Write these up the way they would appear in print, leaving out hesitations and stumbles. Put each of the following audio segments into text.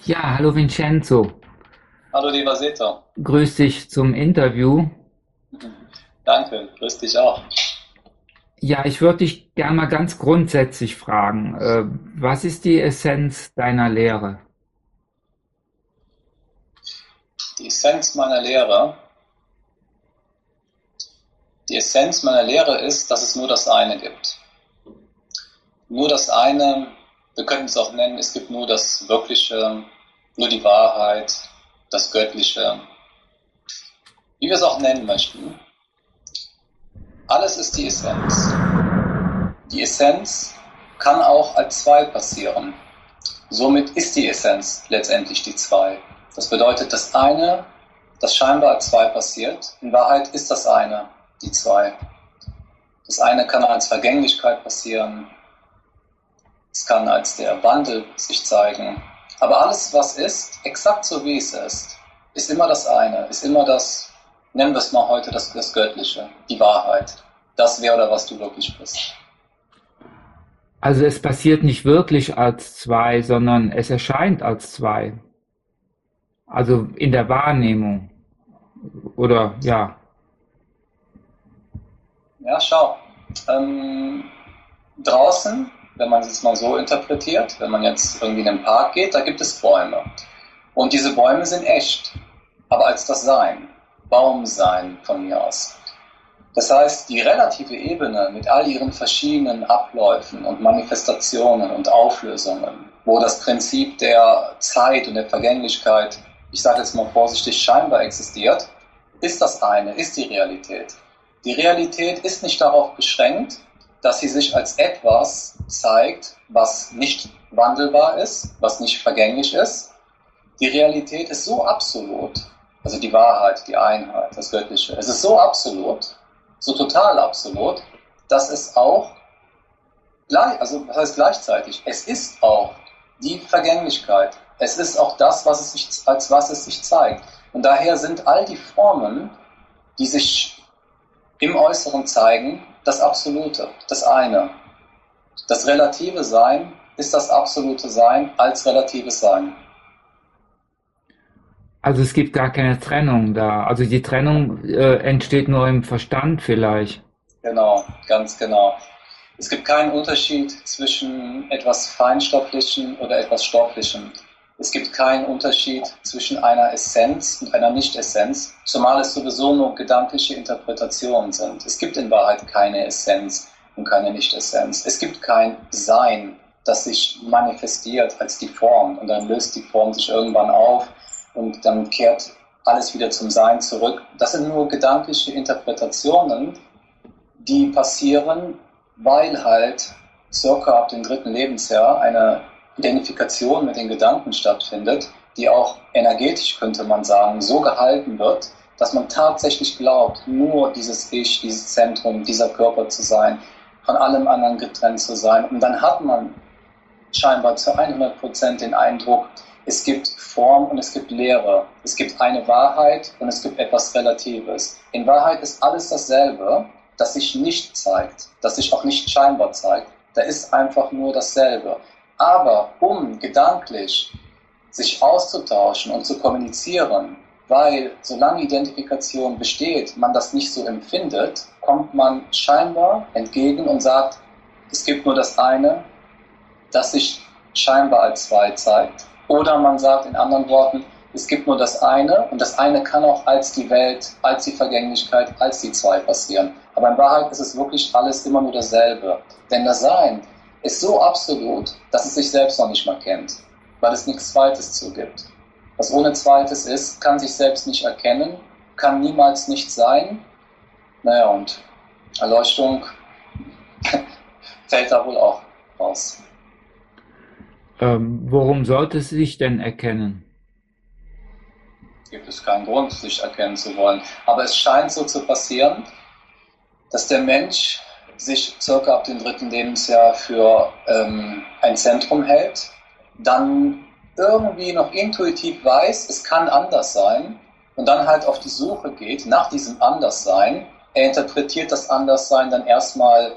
Ja, hallo Vincenzo. Hallo lieber Seto. Grüß dich zum Interview. Danke, grüß dich auch. Ja, ich würde dich gerne mal ganz grundsätzlich fragen, was ist die Essenz deiner Lehre? Die Essenz meiner Lehre, die Essenz meiner Lehre ist, dass es nur das eine gibt. Nur das eine, wir könnten es auch nennen, es gibt nur das Wirkliche, nur die Wahrheit, das Göttliche, wie wir es auch nennen möchten. Alles ist die Essenz. Die Essenz kann auch als zwei passieren. Somit ist die Essenz letztendlich die zwei. Das bedeutet, das eine, das scheinbar als zwei passiert, in Wahrheit ist das eine die zwei. Das eine kann als Vergänglichkeit passieren, es kann als der Wandel sich zeigen. Aber alles, was ist, exakt so wie es ist immer das eine, ist immer das, nennen wir es mal heute, das Göttliche, die Wahrheit. Das, wer oder was du wirklich bist. Also es passiert nicht wirklich als zwei, sondern es erscheint als zwei. Also in der Wahrnehmung. Oder ja. Ja, schau. Draußen, wenn man es jetzt mal so interpretiert, wenn man jetzt irgendwie in den Park geht, da gibt es Bäume. Und diese Bäume sind echt, aber als das Sein, Baumsein von mir aus. Das heißt, die relative Ebene mit all ihren verschiedenen Abläufen und Manifestationen und Auflösungen, wo das Prinzip der Zeit und der Vergänglichkeit, ich sage jetzt mal vorsichtig, scheinbar existiert, ist das eine, ist die Realität. Die Realität ist nicht darauf beschränkt, dass sie sich als etwas zeigt, was nicht wandelbar ist, was nicht vergänglich ist. Die Realität ist so absolut, also die Wahrheit, die Einheit, das Göttliche, es ist so absolut, so total absolut, dass es auch also was heißt gleichzeitig, es ist auch die Vergänglichkeit. Es ist auch das, was es sich, als was es sich zeigt. Und daher sind all die Formen, die sich im Äußeren zeigen, das Absolute, das eine. Das relative Sein ist das absolute Sein als relatives Sein. Also es gibt gar keine Trennung da. Also die Trennung entsteht nur im Verstand vielleicht. Genau, ganz genau. Es gibt keinen Unterschied zwischen etwas Feinstofflichem oder etwas Stofflichem. Es gibt keinen Unterschied zwischen einer Essenz und einer Nicht-Essenz, zumal es sowieso nur gedankliche Interpretationen sind. Es gibt in Wahrheit keine Essenz und keine Nicht-Essenz. Es gibt kein Sein, das sich manifestiert als die Form und dann löst die Form sich irgendwann auf und dann kehrt alles wieder zum Sein zurück. Das sind nur gedankliche Interpretationen, die passieren, weil halt circa ab dem dritten Lebensjahr eine Identifikation mit den Gedanken stattfindet, die auch energetisch, könnte man sagen, so gehalten wird, dass man tatsächlich glaubt, nur dieses Ich, dieses Zentrum, dieser Körper zu sein, von allem anderen getrennt zu sein. Und dann hat man scheinbar zu 100% den Eindruck, es gibt Form und es gibt Lehre. Es gibt eine Wahrheit und es gibt etwas Relatives. In Wahrheit ist alles dasselbe, das sich nicht zeigt, das sich auch nicht scheinbar zeigt. Da ist einfach nur dasselbe. Aber um gedanklich sich auszutauschen und zu kommunizieren, weil solange Identifikation besteht, man das nicht so empfindet, kommt man scheinbar entgegen und sagt, es gibt nur das eine, das sich scheinbar als zwei zeigt. Oder man sagt in anderen Worten, es gibt nur das eine und das eine kann auch als die Welt, als die Vergänglichkeit, als die zwei passieren. Aber in Wahrheit ist es wirklich alles immer nur dasselbe. Denn das Sein ist so absolut, dass es sich selbst noch nicht mal kennt, weil es nichts Zweites zugibt. Was ohne Zweites ist, kann sich selbst nicht erkennen, kann niemals nicht sein. Naja, und Erleuchtung fällt da wohl auch raus. Worum sollte es sich denn erkennen? Gibt es keinen Grund, sich erkennen zu wollen. Aber es scheint so zu passieren, dass der Mensch sich circa ab dem dritten Lebensjahr für ein Zentrum hält, dann irgendwie noch intuitiv weiß, es kann anders sein und dann halt auf die Suche geht nach diesem Anderssein. Er interpretiert das Anderssein dann erstmal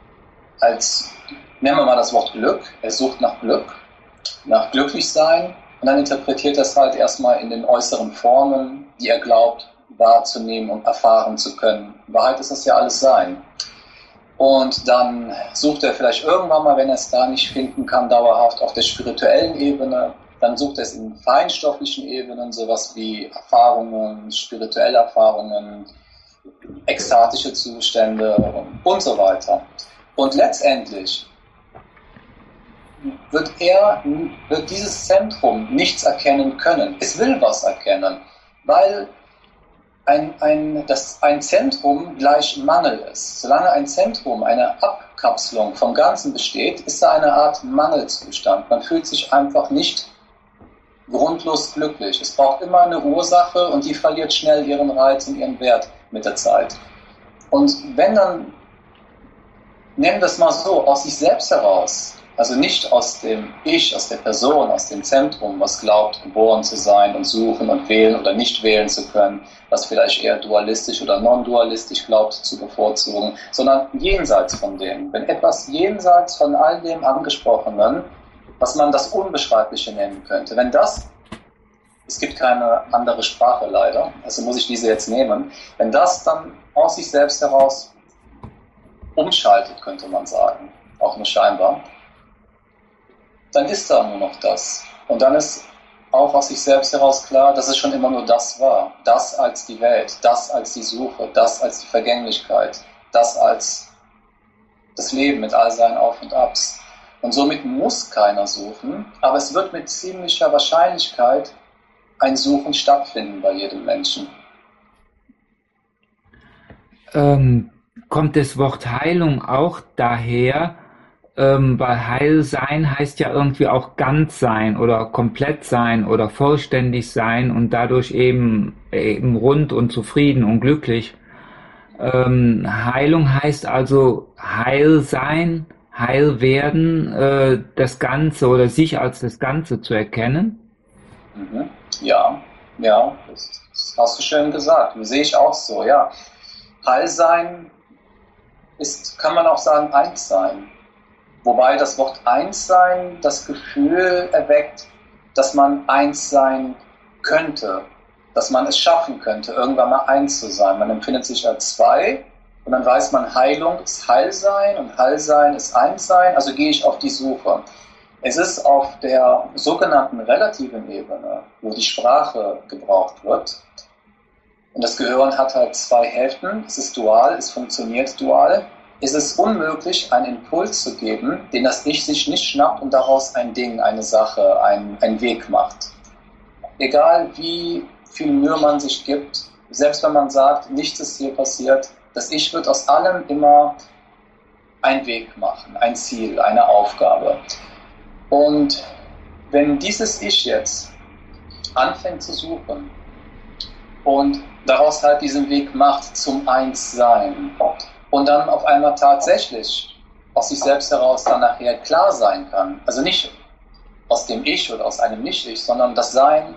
als, nennen wir mal das Wort Glück, er sucht nach Glück, nach Glücklichsein Und dann interpretiert er es halt erstmal in den äußeren Formen, die er glaubt wahrzunehmen und erfahren zu können. In Wahrheit ist das ja alles Sein. Und dann sucht er vielleicht irgendwann mal, wenn er es da nicht finden kann, dauerhaft auf der spirituellen Ebene. Dann sucht er es in feinstofflichen Ebenen, sowas wie Erfahrungen, spirituelle Erfahrungen, ekstatische Zustände und so weiter. Und letztendlich wird dieses Zentrum nichts erkennen können. Es will was erkennen, weil ein Zentrum gleich Mangel ist. Solange ein Zentrum eine Abkapselung vom Ganzen besteht, ist da eine Art Mangelzustand. Man fühlt sich einfach nicht grundlos glücklich. Es braucht immer eine Ursache und die verliert schnell ihren Reiz und ihren Wert mit der Zeit. Und wenn dann, nennen wir es mal so, aus sich selbst heraus, also nicht aus dem Ich, aus der Person, aus dem Zentrum, was glaubt, geboren zu sein und suchen und wählen oder nicht wählen zu können, was vielleicht eher dualistisch oder non-dualistisch glaubt zu bevorzugen, sondern jenseits von dem. Wenn etwas jenseits von all dem Angesprochenen, was man das Unbeschreibliche nennen könnte, wenn das, es gibt keine andere Sprache leider, also muss ich diese jetzt nehmen, wenn das dann aus sich selbst heraus umschaltet, könnte man sagen, auch nur scheinbar, dann ist da nur noch das. Und dann ist auch aus sich selbst heraus klar, dass es schon immer nur das war. Das als die Welt, das als die Suche, das als die Vergänglichkeit, das als das Leben mit all seinen Auf und Abs. Und somit muss keiner suchen, aber es wird mit ziemlicher Wahrscheinlichkeit ein Suchen stattfinden bei jedem Menschen. Kommt das Wort Heilung auch daher, weil heil sein heißt ja irgendwie auch ganz sein oder komplett sein oder vollständig sein und dadurch eben rund und zufrieden und glücklich. Heilung heißt also heil sein, heil werden, das Ganze oder sich als das Ganze zu erkennen. Mhm. Ja, das hast du schön gesagt. Das sehe ich auch so, ja. Heil sein ist, kann man auch sagen, eins sein. Wobei das Wort eins sein das Gefühl erweckt, dass man eins sein könnte, dass man es schaffen könnte, irgendwann mal eins zu sein. Man empfindet sich als zwei und dann weiß man, Heilung ist Heilsein und Heilsein ist Einssein, also gehe ich auf die Suche. Es ist auf der sogenannten relativen Ebene, wo die Sprache gebraucht wird, und das Gehirn hat halt zwei Hälften, es ist dual, es funktioniert dual, ist es unmöglich, einen Impuls zu geben, den das Ich sich nicht schnappt und daraus ein Ding, eine Sache, einen Weg macht. Egal wie viel Mühe man sich gibt, selbst wenn man sagt, nichts ist hier passiert, das Ich wird aus allem immer einen Weg machen, ein Ziel, eine Aufgabe. Und wenn dieses Ich jetzt anfängt zu suchen und daraus halt diesen Weg macht zum Einssein und dann auf einmal tatsächlich aus sich selbst heraus dann nachher klar sein kann, also nicht aus dem Ich oder aus einem Nicht-Ich, sondern das Sein,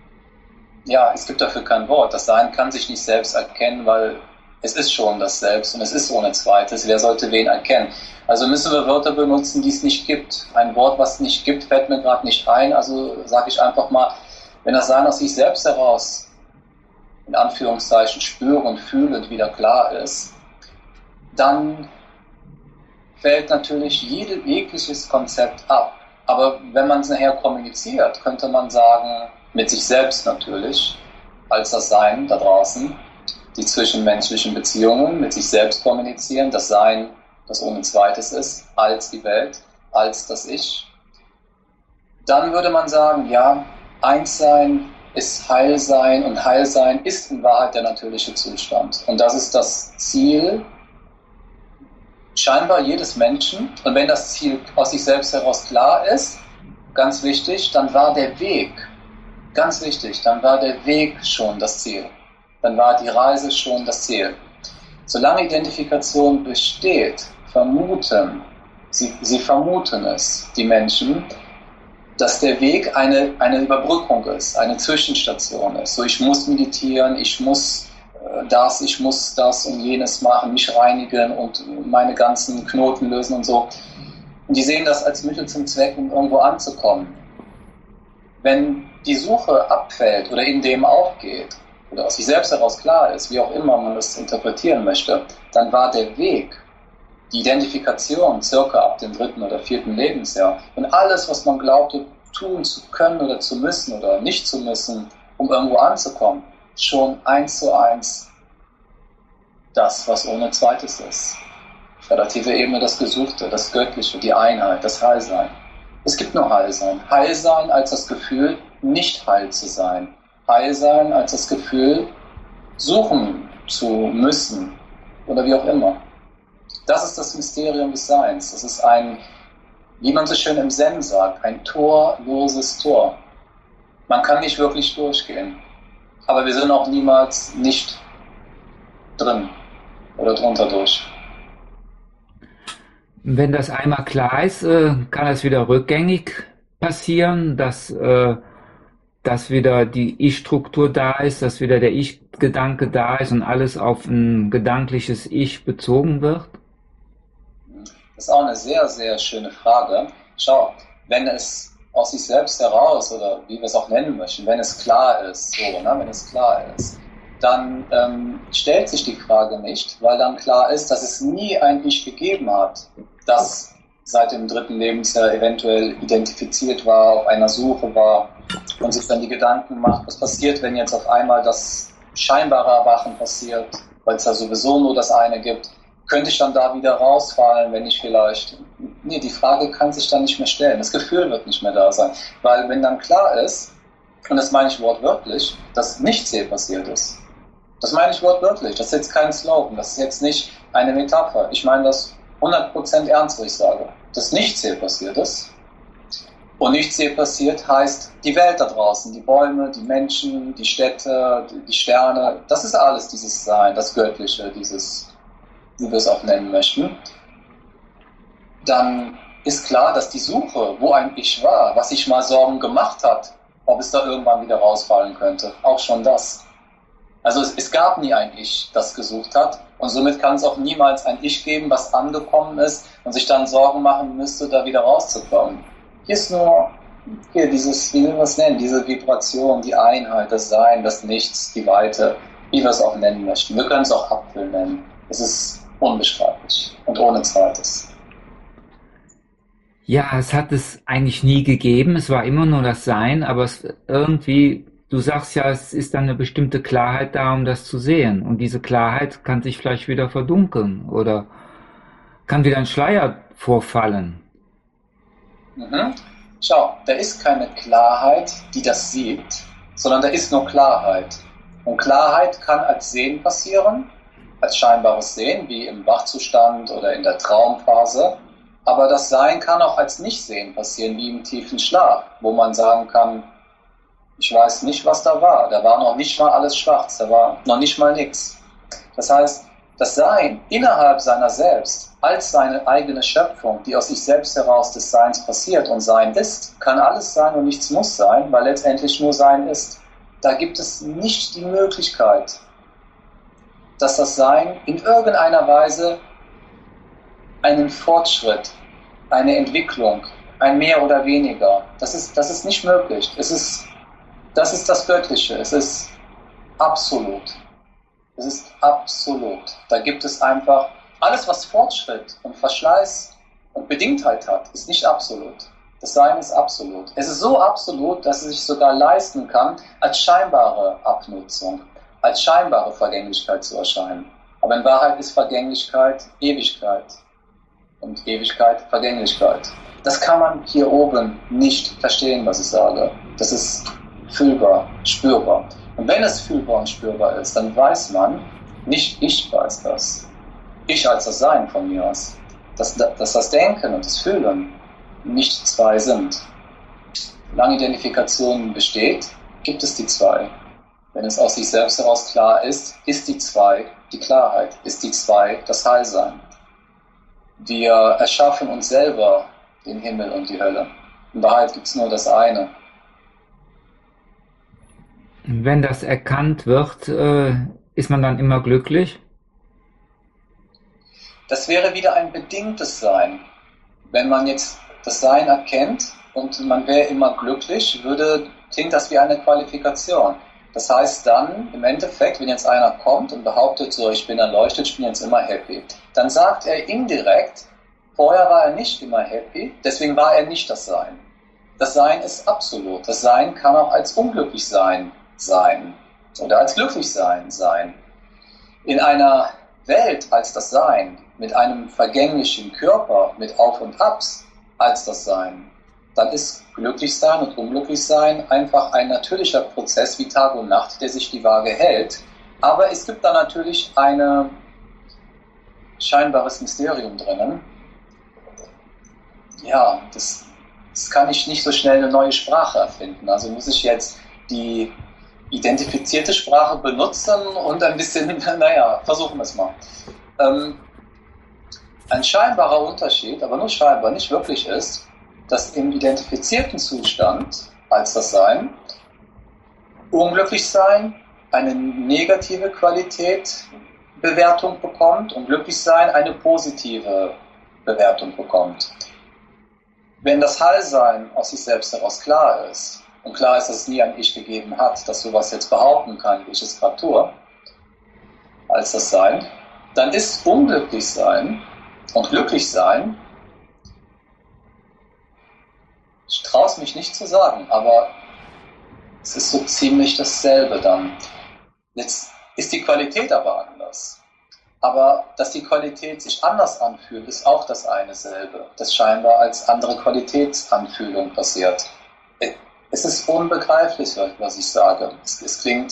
ja, es gibt dafür kein Wort, das Sein kann sich nicht selbst erkennen, weil es ist schon das Selbst und es ist ohne Zweites, wer sollte wen erkennen? Also müssen wir Wörter benutzen, die es nicht gibt. Ein Wort, was es nicht gibt, fällt mir gerade nicht ein, also sage ich einfach mal, wenn das Sein aus sich selbst heraus in Anführungszeichen spürend, fühlend wieder klar ist, dann fällt natürlich jegliches Konzept ab. Aber wenn man es nachher kommuniziert, könnte man sagen, mit sich selbst natürlich, als das Sein da draußen, die zwischenmenschlichen Beziehungen mit sich selbst kommunizieren, das Sein, das ohne Zweites ist, als die Welt, als das Ich, dann würde man sagen, ja, Einssein ist Heilsein und Heilsein ist in Wahrheit der natürliche Zustand. Und das ist das Ziel scheinbar jedes Menschen. Und wenn das Ziel aus sich selbst heraus klar ist, ganz wichtig, dann war der Weg, ganz wichtig, dann war der Weg schon das Ziel. Dann war die Reise schon das Ziel. Solange Identifikation besteht, vermuten, sie vermuten es, die Menschen, dass der Weg eine Überbrückung ist, eine Zwischenstation ist. So, ich muss meditieren, ich muss das und jenes machen, mich reinigen und meine ganzen Knoten lösen und so. Und die sehen das als Mittel zum Zweck, um irgendwo anzukommen. Wenn die Suche abfällt oder in dem aufgeht oder aus sich selbst heraus klar ist, wie auch immer man das interpretieren möchte, dann war der Weg, die Identifikation circa ab dem 3. oder 4. Lebensjahr und alles, was man glaubte, tun zu können oder zu müssen oder nicht zu müssen, um irgendwo anzukommen, schon 1:1 das, was ohne Zweites ist. Relative Ebene, das Gesuchte, das Göttliche, die Einheit, das Heilsein. Es gibt nur Heilsein. Heilsein als das Gefühl, nicht heil zu sein. Heilsein als das Gefühl, suchen zu müssen oder wie auch immer. Das ist das Mysterium des Seins. Das ist ein, wie man so schön im Zen sagt, ein torloses Tor. Man kann nicht wirklich durchgehen. Aber wir sind auch niemals nicht drin oder drunter durch. Wenn das einmal klar ist, kann das wieder rückgängig passieren, dass wieder die Ich-Struktur da ist, dass wieder der Ich-Gedanke da ist und alles auf ein gedankliches Ich bezogen wird? Das ist auch eine sehr, sehr schöne Frage. Schau, wenn es aus sich selbst heraus, oder wie wir es auch nennen möchten, wenn es klar ist, wenn es klar ist, dann stellt sich die Frage nicht, weil dann klar ist, dass es nie ein Ich gegeben hat, das seit dem 3. Lebensjahr eventuell identifiziert war, auf einer Suche war und sich dann die Gedanken macht, was passiert, wenn jetzt auf einmal das scheinbare Erwachen passiert, weil es ja sowieso nur das eine gibt. Könnte ich dann da wieder rausfallen, wenn ich vielleicht... Nee, die Frage kann sich dann nicht mehr stellen. Das Gefühl wird nicht mehr da sein. Weil wenn dann klar ist, und das meine ich wortwörtlich, dass nichts je passiert ist. Das meine ich wortwörtlich. Das ist jetzt kein Slogan. Das ist jetzt nicht eine Metapher. Ich meine das 100% ernst, was ich sage. Dass nichts je passiert ist. Und nichts je passiert heißt die Welt da draußen, die Bäume, die Menschen, die Städte, die Sterne. Das ist alles dieses Sein, das Göttliche, dieses... wie wir es auch nennen möchten, dann ist klar, dass die Suche, wo ein Ich war, was sich mal Sorgen gemacht hat, ob es da irgendwann wieder rausfallen könnte, auch schon das. Also es gab nie ein Ich, das gesucht hat und somit kann es auch niemals ein Ich geben, was angekommen ist und sich dann Sorgen machen müsste, da wieder rauszukommen. Hier ist nur, dieses, wie wir es nennen, diese Vibration, die Einheit, das Sein, das Nichts, die Weite, wie wir es auch nennen möchten. Wir können es auch Apfel nennen. Es ist unbeschreiblich und ohne Zweites. Ja, es hat es eigentlich nie gegeben. Es war immer nur das Sein, aber es irgendwie, du sagst ja, es ist dann eine bestimmte Klarheit da, um das zu sehen. Und diese Klarheit kann sich vielleicht wieder verdunkeln oder kann wieder ein Schleier vorfallen. Mhm. Schau, da ist keine Klarheit, die das sieht, sondern da ist nur Klarheit. Und Klarheit kann als Sehen passieren, als scheinbares Sehen, wie im Wachzustand oder in der Traumphase. Aber das Sein kann auch als Nichtsehen passieren, wie im tiefen Schlaf, wo man sagen kann, ich weiß nicht, was da war. Da war noch nicht mal alles schwarz, da war noch nicht mal nichts. Das heißt, das Sein innerhalb seiner selbst, als seine eigene Schöpfung, die aus sich selbst heraus des Seins passiert und Sein ist, kann alles sein und nichts muss sein, weil letztendlich nur Sein ist. Da gibt es nicht die Möglichkeit, dass das Sein in irgendeiner Weise einen Fortschritt, eine Entwicklung, ein Mehr oder Weniger, das ist nicht möglich. Das ist das Göttliche, es ist absolut. Es ist absolut. Da gibt es einfach, alles was Fortschritt und Verschleiß und Bedingtheit hat, ist nicht absolut. Das Sein ist absolut. Es ist so absolut, dass es sich sogar leisten kann, als scheinbare Abnutzung, als scheinbare Vergänglichkeit zu erscheinen. Aber in Wahrheit ist Vergänglichkeit Ewigkeit und Ewigkeit Vergänglichkeit. Das kann man hier oben nicht verstehen, was ich sage. Das ist fühlbar, spürbar. Und wenn es fühlbar und spürbar ist, dann weiß man, nicht ich weiß das. Ich als das Sein von mir aus. Dass das Denken und das Fühlen nicht zwei sind. Solange Identifikation besteht, gibt es die zwei. Wenn es aus sich selbst heraus klar ist die zwei die Klarheit, ist die zwei das Heilsein. Wir erschaffen uns selber den Himmel und die Hölle. In Wahrheit gibt es nur das eine. Wenn das erkannt wird, ist man dann immer glücklich? Das wäre wieder ein bedingtes Sein. Wenn man jetzt das Sein erkennt und man wäre immer glücklich, klingt das wie eine Qualifikation. Das heißt dann, im Endeffekt, wenn jetzt einer kommt und behauptet so, ich bin erleuchtet, ich bin jetzt immer happy, dann sagt er indirekt, vorher war er nicht immer happy, deswegen war er nicht das Sein. Das Sein ist absolut. Das Sein kann auch als unglücklich sein oder als glücklich sein. In einer Welt als das Sein, mit einem vergänglichen Körper, mit Auf und Abs als das Sein, dann ist Glücklichsein und Unglücklichsein einfach ein natürlicher Prozess wie Tag und Nacht, der sich die Waage hält. Aber es gibt da natürlich ein scheinbares Mysterium drinnen. Ja, das kann ich nicht so schnell eine neue Sprache erfinden. Also muss ich jetzt die identifizierte Sprache benutzen und ein bisschen, versuchen wir es mal. Ein scheinbarer Unterschied, aber nur scheinbar, nicht wirklich ist, dass im identifizierten Zustand als das Sein, Unglücklichsein eine negative Qualitätbewertung bekommt und Glücklichsein eine positive Bewertung bekommt. Wenn das Heilsein aus sich selbst heraus klar ist, und klar ist, dass es nie ein Ich gegeben hat, das sowas jetzt behaupten kann, wie ich es gerade tue, als das Sein, dann ist Unglücklichsein und Glücklichsein, ich traue es mich nicht zu sagen, aber es ist so ziemlich dasselbe dann. Jetzt ist die Qualität aber anders. Aber dass die Qualität sich anders anfühlt, ist auch das eine selbe, das scheinbar als andere Qualitätsanfühlung passiert. Es ist unbegreiflich, was ich sage. Es klingt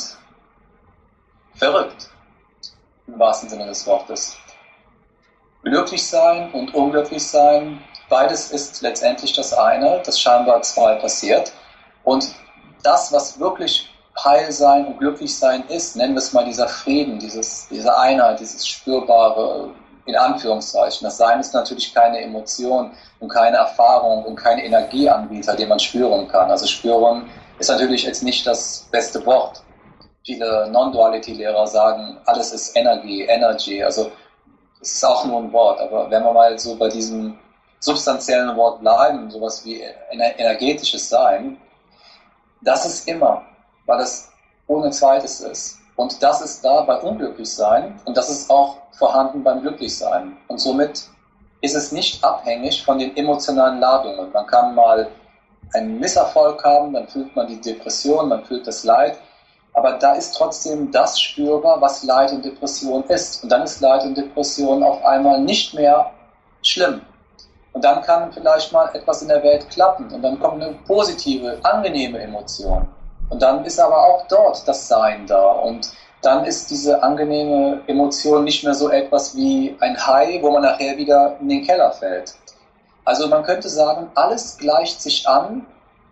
verrückt, im wahrsten Sinne des Wortes. Glücklich sein und unglücklich sein, beides ist letztendlich das eine, das scheinbar zwei passiert. Und das, was wirklich Heilsein und Glücklichsein ist, nennen wir es mal dieser Frieden, diese Einheit, dieses spürbare, in Anführungszeichen. Das Sein ist natürlich keine Emotion und keine Erfahrung und kein Energieanbieter, den man spüren kann. Also spüren ist natürlich jetzt nicht das beste Wort. Viele Non-Duality-Lehrer sagen, alles ist Energy, also es ist auch nur ein Wort. Aber wenn wir mal so bei diesem substanziellen Wort bleiben, sowas wie energetisches Sein, das ist immer, weil es ohne Zweites ist. Und das ist da bei Unglücklichsein und das ist auch vorhanden beim Glücklichsein. Und somit ist es nicht abhängig von den emotionalen Ladungen. Man kann mal einen Misserfolg haben, dann fühlt man die Depression, man fühlt das Leid, aber da ist trotzdem das spürbar, was Leid und Depression ist. Und dann ist Leid und Depression auf einmal nicht mehr schlimm. Und dann kann vielleicht mal etwas in der Welt klappen und dann kommt eine positive, angenehme Emotion. Und dann ist aber auch dort das Sein da und dann ist diese angenehme Emotion nicht mehr so etwas wie ein Hai, wo man nachher wieder in den Keller fällt. Also man könnte sagen, alles gleicht sich an,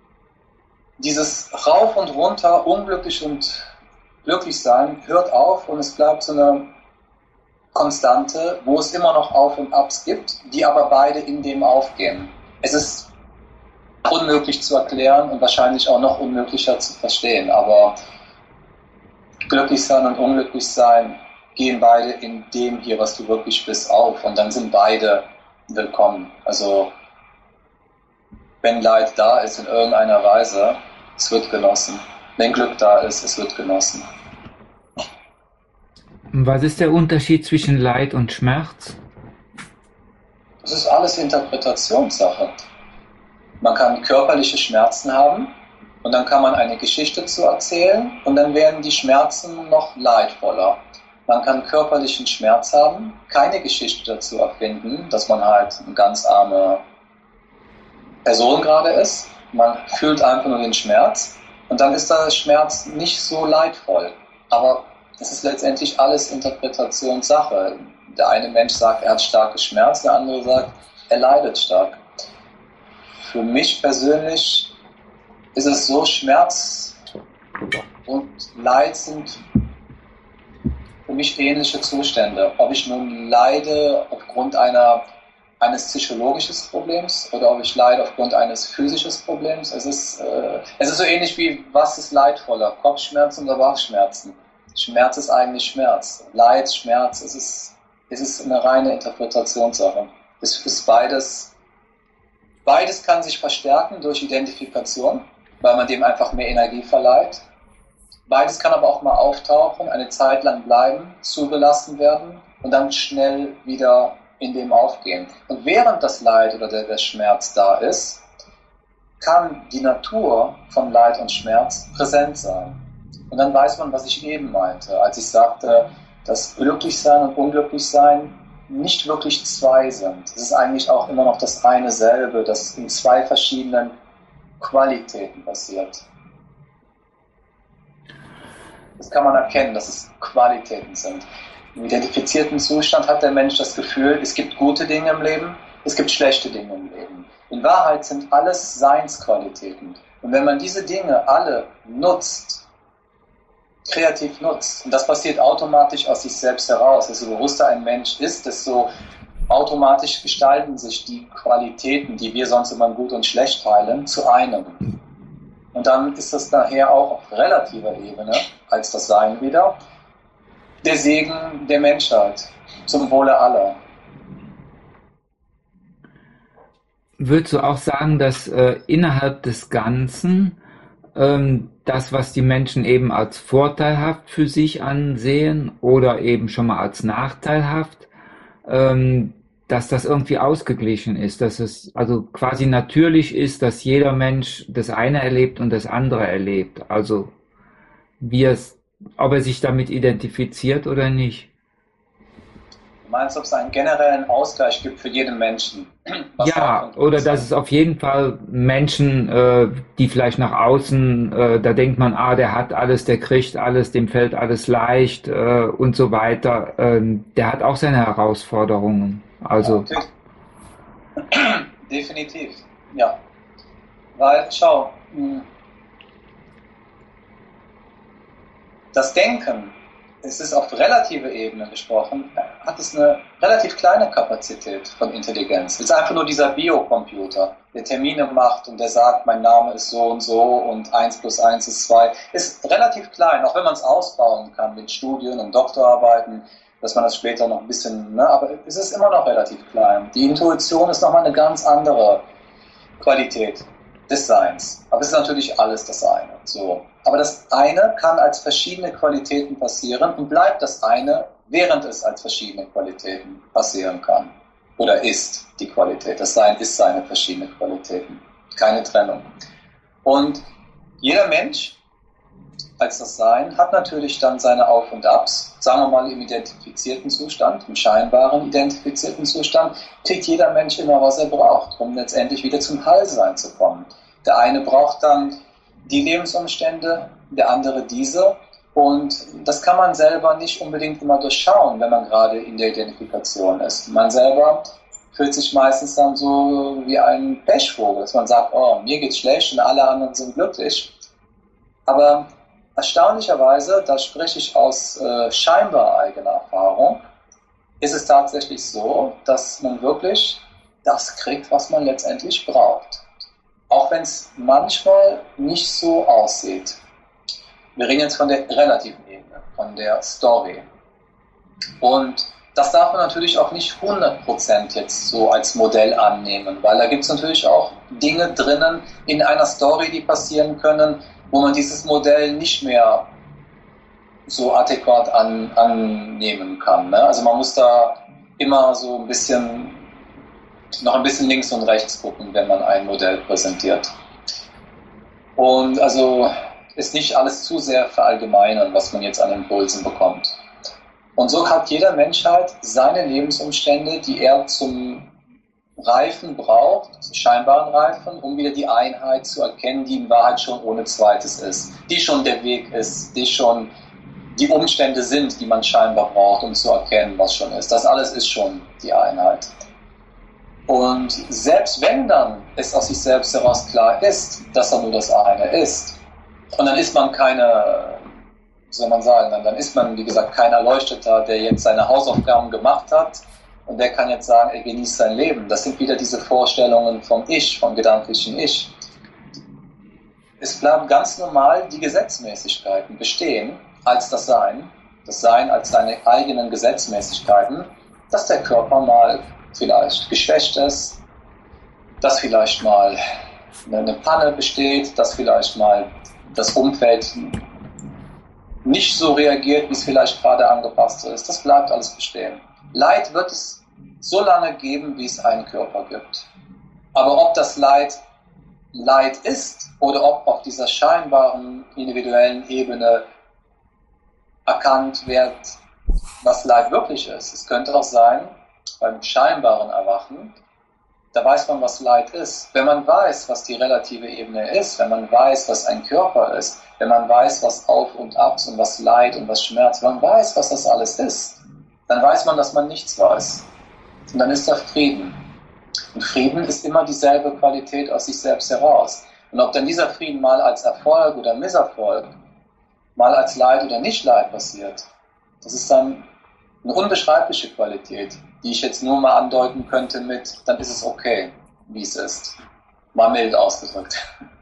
dieses Rauf und Runter, unglücklich und glücklich sein, hört auf und es bleibt so eine Konstante, wo es immer noch Auf und Abs gibt, die aber beide in dem aufgehen. Es ist unmöglich zu erklären und wahrscheinlich auch noch unmöglicher zu verstehen, aber glücklich sein und unglücklich sein gehen beide in dem hier, was du wirklich bist, auf und dann sind beide willkommen. Also wenn Leid da ist in irgendeiner Weise, es wird genossen. Wenn Glück da ist, es wird genossen. Was ist der Unterschied zwischen Leid und Schmerz? Das ist alles Interpretationssache. Man kann körperliche Schmerzen haben und dann kann man eine Geschichte zu erzählen und dann werden die Schmerzen noch leidvoller. Man kann körperlichen Schmerz haben, keine Geschichte dazu erfinden, dass man halt eine ganz arme Person gerade ist. Man fühlt einfach nur den Schmerz und dann ist der Schmerz nicht so leidvoll. Aber es ist letztendlich alles Interpretationssache. Der eine Mensch sagt, er hat starke Schmerz, der andere sagt, er leidet stark. Für mich persönlich ist es so, Schmerz und Leid sind für mich ähnliche Zustände. Ob ich nun leide aufgrund eines psychologischen Problems oder ob ich leide aufgrund eines physischen Problems, es ist so ähnlich wie, was ist leidvoller, Kopfschmerzen oder Bauchschmerzen? Schmerz ist eigentlich Schmerz. Leid, Schmerz, es ist eine reine Interpretationssache. Es ist beides Beides kann sich verstärken durch Identifikation, weil man dem einfach mehr Energie verleiht. Beides kann aber auch mal auftauchen, eine Zeit lang bleiben, zugelassen werden und dann schnell wieder in dem aufgehen. Und während das Leid oder der Schmerz da ist, kann die Natur von Leid und Schmerz präsent sein. Und dann weiß man, was ich eben meinte, als ich sagte, dass Glücklichsein und Unglücklichsein nicht wirklich zwei sind. Es ist eigentlich auch immer noch das eine selbe, das in zwei verschiedenen Qualitäten passiert. Das kann man erkennen, dass es Qualitäten sind. Im identifizierten Zustand hat der Mensch das Gefühl, es gibt gute Dinge im Leben, es gibt schlechte Dinge im Leben. In Wahrheit sind alles Seinsqualitäten. Und wenn man diese Dinge alle nutzt, kreativ nutzt, und das passiert automatisch aus sich selbst heraus, desto bewusster ein Mensch ist, desto automatisch gestalten sich die Qualitäten, die wir sonst immer in gut und schlecht teilen, zu einem. Und dann ist das nachher auch auf relativer Ebene, als das Sein wieder, der Segen der Menschheit, zum Wohle aller. Würdest du auch sagen, dass innerhalb des Ganzen das, was die Menschen eben als vorteilhaft für sich ansehen oder eben schon mal als nachteilhaft, dass das irgendwie ausgeglichen ist, dass es also quasi natürlich ist, dass jeder Mensch das eine erlebt und das andere erlebt. Also ob er sich damit identifiziert oder nicht. Du meinst, ob es einen generellen Ausgleich gibt für jeden Menschen? Ja, oder dass es auf jeden Fall Menschen, die vielleicht nach außen, da denkt man, der hat alles, der kriegt alles, dem fällt alles leicht und so weiter. Der hat auch seine Herausforderungen. Also ja, definitiv, ja. Weil, schau, das Denken, es ist auf relative Ebene gesprochen, hat es eine relativ kleine Kapazität von Intelligenz. Es ist einfach nur dieser Biocomputer, der Termine macht und der sagt, mein Name ist so und 1 plus 1 ist 2. Ist relativ klein, auch wenn man es ausbauen kann mit Studien und Doktorarbeiten, dass man das später noch ein bisschen, aber es ist immer noch relativ klein. Die Intuition ist nochmal eine ganz andere Qualität des Seins. Aber es ist natürlich alles das eine. So. Aber das eine kann als verschiedene Qualitäten passieren und bleibt das eine, während es als verschiedene Qualitäten passieren kann. Oder ist die Qualität. Das Sein ist seine verschiedenen Qualitäten. Keine Trennung. Und jeder Mensch als das Sein hat natürlich dann seine Auf und Abs. Sagen wir mal im identifizierten Zustand, im scheinbaren identifizierten Zustand, kriegt jeder Mensch immer, was er braucht, um letztendlich wieder zum Heilsein zu kommen. Der eine braucht dann die Lebensumstände, der andere diese. Und das kann man selber nicht unbedingt immer durchschauen, wenn man gerade in der Identifikation ist. Man selber fühlt sich meistens dann so wie ein Pechvogel, dass man sagt, mir geht's schlecht und alle anderen sind glücklich. Aber erstaunlicherweise, da spreche ich aus scheinbar eigener Erfahrung, ist es tatsächlich so, dass man wirklich das kriegt, was man letztendlich braucht. Auch wenn es manchmal nicht so aussieht. Wir reden jetzt von der relativen Ebene, von der Story. Und das darf man natürlich auch nicht 100% jetzt so als Modell annehmen, weil da gibt es natürlich auch Dinge drinnen in einer Story, die passieren können, wo man dieses Modell nicht mehr so adäquat annehmen kann. Ne? Also man muss da immer so noch ein bisschen links und rechts gucken, wenn man ein Modell präsentiert. Und also ist nicht alles zu sehr verallgemeinern, was man jetzt an Impulsen bekommt. Und so hat jeder Mensch halt seine Lebensumstände, die er zum Reifen braucht, zum scheinbaren Reifen, um wieder die Einheit zu erkennen, die in Wahrheit schon ohne Zweites ist, die schon der Weg ist, die schon die Umstände sind, die man scheinbar braucht, um zu erkennen, was schon ist. Das alles ist schon die Einheit. Und selbst wenn dann es aus sich selbst heraus klar ist, dass er nur das eine ist, und dann ist man keine, wie soll man sagen, dann ist man, wie gesagt, kein Erleuchteter, der jetzt seine Hausaufgaben gemacht hat und der kann jetzt sagen, er genießt sein Leben. Das sind wieder diese Vorstellungen vom Ich, vom gedanklichen Ich. Es bleiben ganz normal die Gesetzmäßigkeiten bestehen als das Sein als seine eigenen Gesetzmäßigkeiten, dass der Körper mal vielleicht geschwächt ist, dass vielleicht mal eine Panne besteht, dass vielleicht mal das Umfeld nicht so reagiert, wie es vielleicht gerade angepasst ist. Das bleibt alles bestehen. Leid wird es so lange geben, wie es einen Körper gibt. Aber ob das Leid ist oder ob auf dieser scheinbaren individuellen Ebene erkannt wird, was Leid wirklich ist. Es könnte auch sein, beim scheinbaren Erwachen, da weiß man, was Leid ist. Wenn man weiß, was die relative Ebene ist, wenn man weiß, was ein Körper ist, wenn man weiß, was Auf und Abs und was Leid und was Schmerz, wenn man weiß, was das alles ist, dann weiß man, dass man nichts weiß. Und dann ist da Frieden. Und Frieden ist immer dieselbe Qualität aus sich selbst heraus. Und ob dann dieser Frieden mal als Erfolg oder Misserfolg, mal als Leid oder Nicht-Leid passiert, das ist dann eine unbeschreibliche Qualität, die ich jetzt nur mal andeuten könnte mit, dann ist es okay, wie es ist. Mal mild ausgedrückt.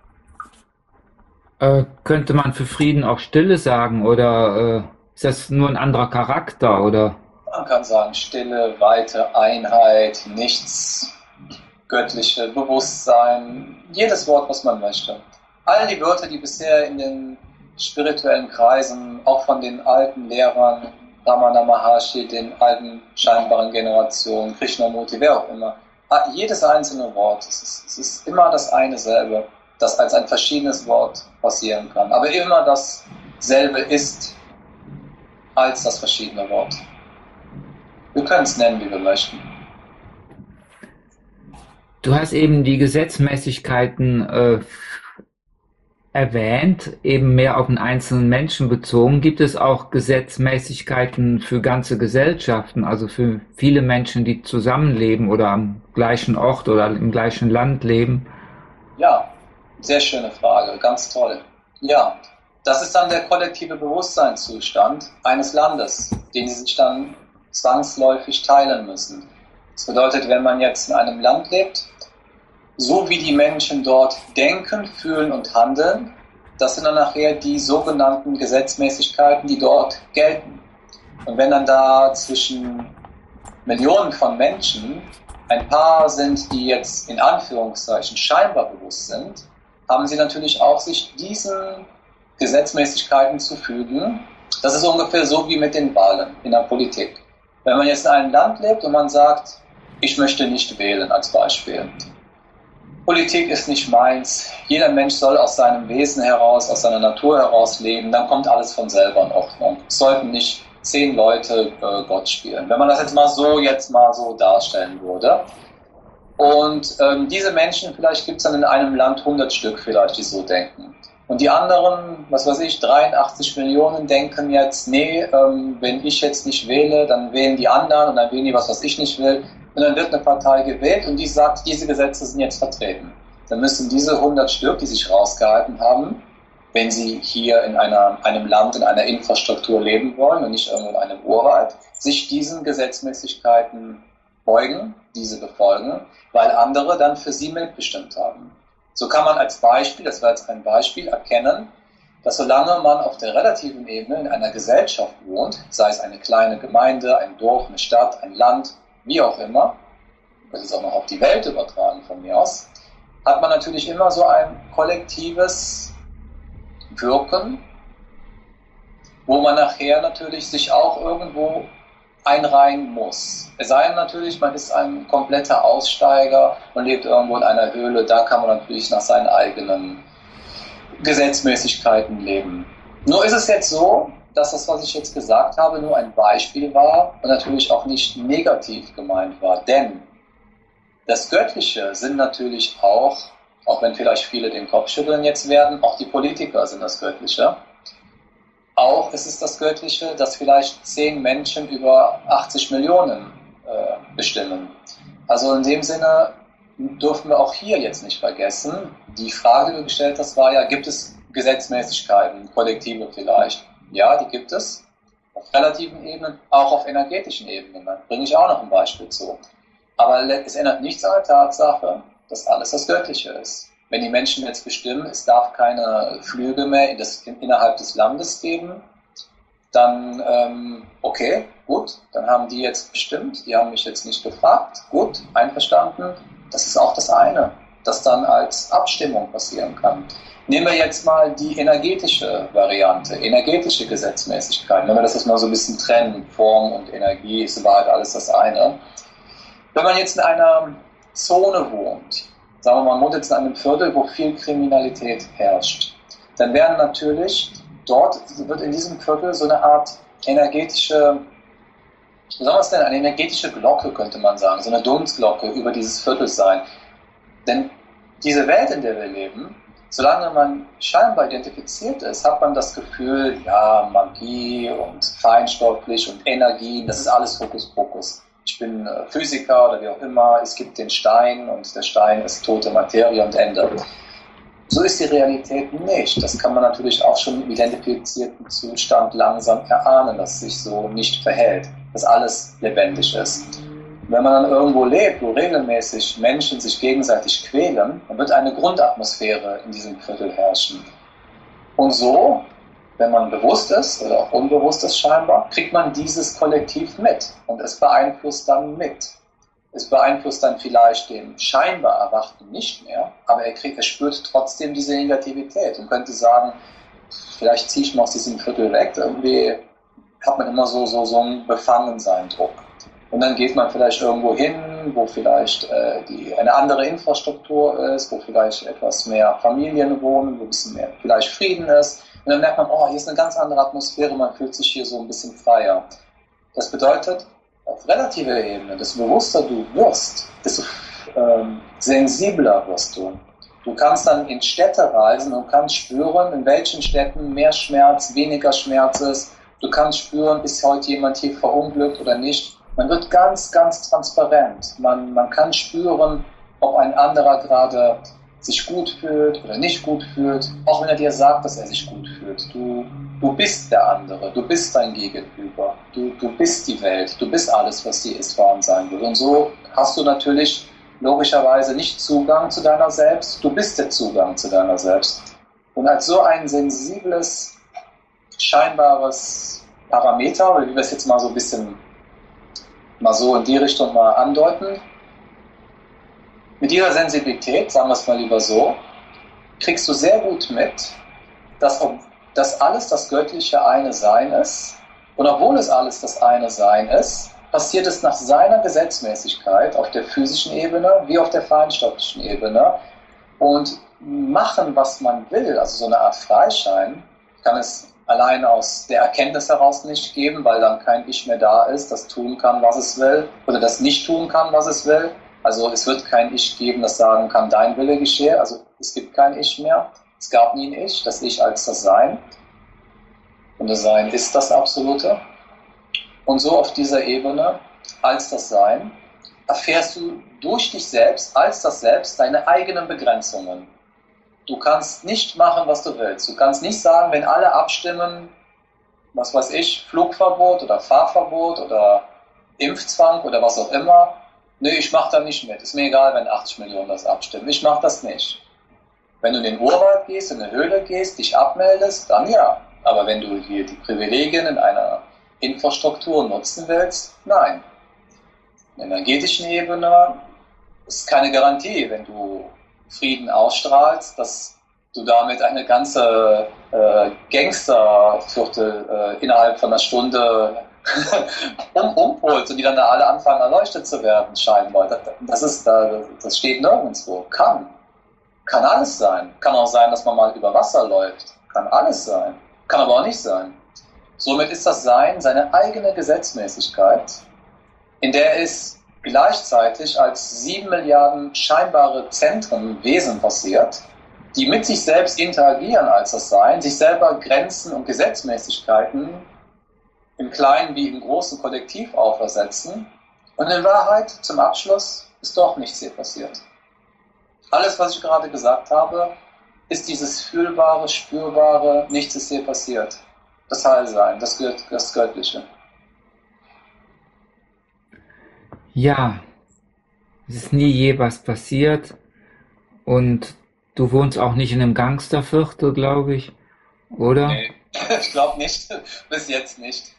Könnte man für Frieden auch Stille sagen oder ist das nur ein anderer Charakter oder? Man kann sagen Stille, Weite, Einheit, nichts, göttliche Bewusstsein, jedes Wort, was man möchte. All die Wörter, die bisher in den spirituellen Kreisen, auch von den alten Lehrern, Ramana Maharshi, den alten scheinbaren Generationen, Krishnamurti, wer auch immer, jedes einzelne Wort, es ist immer das eine selbe, das als ein verschiedenes Wort passieren kann, aber immer dasselbe ist als das verschiedene Wort. Wir können es nennen, wie wir möchten. Du hast eben die Gesetzmäßigkeiten erwähnt, eben mehr auf den einzelnen Menschen bezogen. Gibt es auch Gesetzmäßigkeiten für ganze Gesellschaften, also für viele Menschen, die zusammenleben oder am gleichen Ort oder im gleichen Land leben? Ja, sehr schöne Frage, ganz toll. Ja, das ist dann der kollektive Bewusstseinszustand eines Landes, den sie sich dann zwangsläufig teilen müssen. Das bedeutet, wenn man jetzt in einem Land lebt, so wie die Menschen dort denken, fühlen und handeln, das sind dann nachher die sogenannten Gesetzmäßigkeiten, die dort gelten. Und wenn dann da zwischen Millionen von Menschen ein paar sind, die jetzt in Anführungszeichen scheinbar bewusst sind, haben sie natürlich auch sich diesen Gesetzmäßigkeiten zu fügen. Das ist ungefähr so wie mit den Wahlen in der Politik. Wenn man jetzt in einem Land lebt und man sagt, ich möchte nicht wählen als Beispiel. Politik ist nicht meins. Jeder Mensch soll aus seinem Wesen heraus, aus seiner Natur heraus leben. Dann kommt alles von selber in Ordnung. Es sollten nicht 10 Leute Gott spielen. Wenn man das jetzt mal so darstellen würde. Und diese Menschen, vielleicht gibt es dann in einem Land 100 Stück vielleicht, die so denken. Und die anderen, 83 Millionen denken jetzt, nee, wenn ich jetzt nicht wähle, dann wählen die anderen und dann wählen die was ich nicht will. Und dann wird eine Partei gewählt und die sagt, diese Gesetze sind jetzt vertreten. Dann müssen diese 100 Stück, die sich rausgehalten haben, wenn sie hier in einem Land, in einer Infrastruktur leben wollen und nicht irgendwo in einem Urwald, sich diesen Gesetzmäßigkeiten beugen, diese befolgen, weil andere dann für sie mitbestimmt haben. So kann man als Beispiel, das war jetzt ein Beispiel, erkennen, dass solange man auf der relativen Ebene in einer Gesellschaft wohnt, sei es eine kleine Gemeinde, ein Dorf, eine Stadt, ein Land, wie auch immer, das ist auch noch auf die Welt übertragen von mir aus, hat man natürlich immer so ein kollektives Wirken, wo man nachher natürlich sich auch irgendwo einreihen muss. Es sei denn natürlich, man ist ein kompletter Aussteiger und lebt irgendwo in einer Höhle, da kann man natürlich nach seinen eigenen Gesetzmäßigkeiten leben. Nur ist es jetzt so, dass das, was ich jetzt gesagt habe, nur ein Beispiel war und natürlich auch nicht negativ gemeint war. Denn das Göttliche sind natürlich auch wenn vielleicht viele den Kopf schütteln jetzt werden, auch die Politiker sind das Göttliche. Auch ist es das Göttliche, dass vielleicht 10 Menschen über 80 Millionen bestimmen. Also in dem Sinne dürfen wir auch hier jetzt nicht vergessen, die Frage, die du gestellt hast, war ja, gibt es Gesetzmäßigkeiten, Kollektive vielleicht? Ja, die gibt es. Auf relativen Ebenen, auch auf energetischen Ebenen. Da bringe ich auch noch ein Beispiel zu. Aber es ändert nichts an der Tatsache, dass alles das Göttliche ist. Wenn die Menschen jetzt bestimmen, es darf keine Flüge mehr innerhalb des Landes geben, dann, okay, gut, dann haben die jetzt bestimmt, die haben mich jetzt nicht gefragt, gut, einverstanden, Das ist auch das eine, das dann als Abstimmung passieren kann. Nehmen wir jetzt mal die energetische Variante, energetische Gesetzmäßigkeit. Wenn wir das jetzt mal so ein bisschen trennen, Form und Energie, ist aber halt alles das eine. Wenn man jetzt in einer Zone wohnt, sagen wir mal, man wohnt jetzt in einem Viertel, wo viel Kriminalität herrscht, dann werden natürlich, dort wird in diesem Viertel so eine Art energetische, wie soll man es denn, eine energetische Glocke, könnte man sagen, so eine Dunstglocke über dieses Viertel sein. Denn diese Welt, in der wir leben, solange man scheinbar identifiziert ist, hat man das Gefühl, ja, Magie und feinstofflich und Energie, das ist alles Hokuspokus. Ich bin Physiker oder wie auch immer, es gibt den Stein und der Stein ist tote Materie und Ende. So ist die Realität nicht. Das kann man natürlich auch schon im identifizierten Zustand langsam erahnen, dass es sich so nicht verhält, dass alles lebendig ist. Wenn man dann irgendwo lebt, wo regelmäßig Menschen sich gegenseitig quälen, dann wird eine Grundatmosphäre in diesem Viertel herrschen. Und so, wenn man bewusst ist oder auch unbewusst ist scheinbar, kriegt man dieses Kollektiv mit und es beeinflusst dann mit. Es beeinflusst dann vielleicht den scheinbar Erwachten nicht mehr, aber er spürt trotzdem diese Negativität und könnte sagen, vielleicht ziehe ich mal aus diesem Viertel weg, irgendwie hat man immer so einen Befangensein-Druck. Und dann geht man vielleicht irgendwo hin, wo vielleicht eine andere Infrastruktur ist, wo vielleicht etwas mehr Familien wohnen, wo ein bisschen mehr vielleicht Frieden ist. Und dann merkt man, oh, hier ist eine ganz andere Atmosphäre, man fühlt sich hier so ein bisschen freier. Das bedeutet, auf relativer Ebene, desto bewusster du wirst, desto sensibler wirst du. Du kannst dann in Städte reisen und kannst spüren, in welchen Städten mehr Schmerz, weniger Schmerz ist. Du kannst spüren, ist heute jemand hier verunglückt oder nicht. Man wird ganz, ganz transparent. Man kann spüren, ob ein anderer gerade sich gut fühlt oder nicht gut fühlt, auch wenn er dir sagt, dass er sich gut fühlt. Du bist der andere, du bist dein Gegenüber, du bist die Welt, du bist alles, was dir ist, war und sein will. Und so hast du natürlich logischerweise nicht Zugang zu deiner selbst, du bist der Zugang zu deiner selbst. Und als so ein sensibles, scheinbares Parameter, oder wie wir es jetzt mal so ein bisschen mal so in die Richtung mal andeuten, mit ihrer Sensibilität, sagen wir es mal lieber so, kriegst du sehr gut mit, dass alles das göttliche eine Sein ist. Und obwohl es alles das eine Sein ist, passiert es nach seiner Gesetzmäßigkeit auf der physischen Ebene wie auf der feinstofflichen Ebene. Und machen, was man will, also so eine Art Freischein, kann es allein aus der Erkenntnis heraus nicht geben, weil dann kein Ich mehr da ist, das tun kann, was es will, oder das nicht tun kann, was es will. Also es wird kein Ich geben, das sagen kann, dein Wille geschehe. Also es gibt kein Ich mehr. Es gab nie ein Ich, das Ich als das Sein. Und das Sein ist das Absolute. Und so auf dieser Ebene, als das Sein, erfährst du durch dich selbst, als das Selbst, deine eigenen Begrenzungen. Du kannst nicht machen, was du willst. Du kannst nicht sagen, wenn alle abstimmen, was weiß ich, Flugverbot oder Fahrverbot oder Impfzwang oder was auch immer, nee, ich mache da nicht mit. Ist mir egal, wenn 80 Millionen das abstimmen. Ich mache das nicht. Wenn du in den Urwald gehst, in eine Höhle gehst, dich abmeldest, dann ja. Aber wenn du hier die Privilegien in einer Infrastruktur nutzen willst, nein. In der energetischen Ebene ist keine Garantie, wenn du Frieden ausstrahlst, dass du damit eine ganze Gangsterviertel innerhalb von einer Stunde umholst und die dann da alle anfangen erleuchtet zu werden, scheinbar. Das steht nirgendwo. Kann alles sein. Kann auch sein, dass man mal über Wasser läuft. Kann alles sein. Kann aber auch nicht sein. Somit ist das Sein seine eigene Gesetzmäßigkeit, in der es gleichzeitig als 7 Milliarden scheinbare Zentren Wesen passiert, die mit sich selbst interagieren als das Sein, sich selber Grenzen und Gesetzmäßigkeiten im kleinen wie im großen Kollektiv aufersetzen. Und in Wahrheit, zum Abschluss, ist doch nichts hier passiert. Alles, was ich gerade gesagt habe, ist dieses fühlbare, spürbare, nichts ist hier passiert. Das Heilsein, das Göttliche. Ja, es ist nie je was passiert und du wohnst auch nicht in einem Gangsterviertel, glaube ich, oder? Nee, ich glaube nicht. Bis jetzt nicht.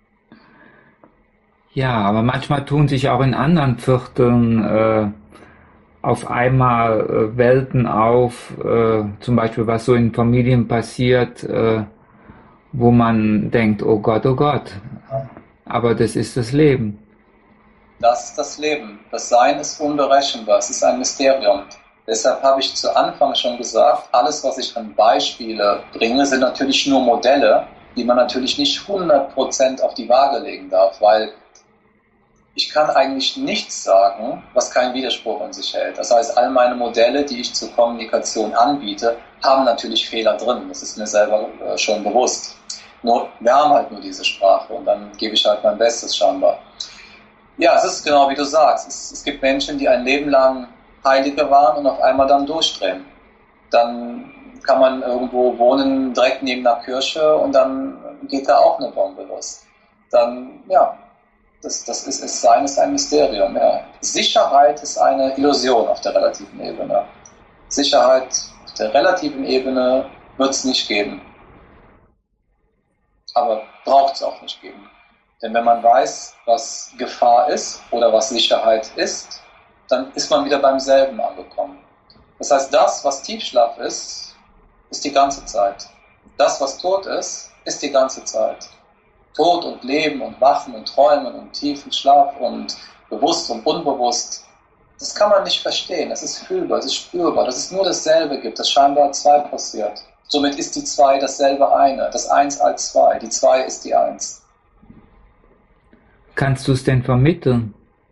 Ja, aber manchmal tun sich auch in anderen Vierteln auf einmal Welten auf, zum Beispiel was so in Familien passiert, wo man denkt, oh Gott, aber das ist das Leben. Das ist das Leben. Das Sein ist unberechenbar. Es ist ein Mysterium. Deshalb habe ich zu Anfang schon gesagt, alles, was ich an Beispiele bringe, sind natürlich nur Modelle, die man natürlich nicht 100% auf die Waage legen darf, weil ich kann eigentlich nichts sagen, was keinen Widerspruch in sich hält. Das heißt, all meine Modelle, die ich zur Kommunikation anbiete, haben natürlich Fehler drin. Das ist mir selber schon bewusst. Nur, wir haben halt nur diese Sprache und dann gebe ich halt mein Bestes scheinbar. Ja, es ist genau wie du sagst. Es gibt Menschen, die ein Leben lang Heilige waren und auf einmal dann durchdrehen. Dann kann man irgendwo wohnen, direkt neben einer Kirche und dann geht da auch eine Bombe los. Dann, ja, Sein ist ein Mysterium. Ja. Sicherheit ist eine Illusion auf der relativen Ebene. Sicherheit auf der relativen Ebene wird es nicht geben. Aber braucht es auch nicht geben. Denn wenn man weiß, was Gefahr ist oder was Sicherheit ist, dann ist man wieder beim selben angekommen. Das heißt, das, was Tiefschlaf ist, ist die ganze Zeit. Das, was tot ist die ganze Zeit. Tod und Leben und Wachen und Träumen und tiefen Schlaf und bewusst und unbewusst, das kann man nicht verstehen. Das ist fühlbar, das ist spürbar, dass es nur dasselbe gibt, dass scheinbar zwei passiert. Somit ist die zwei dasselbe eine, das Eins als zwei, die zwei ist die Eins. Kannst du es denn vermitteln?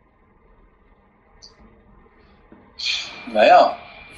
Naja,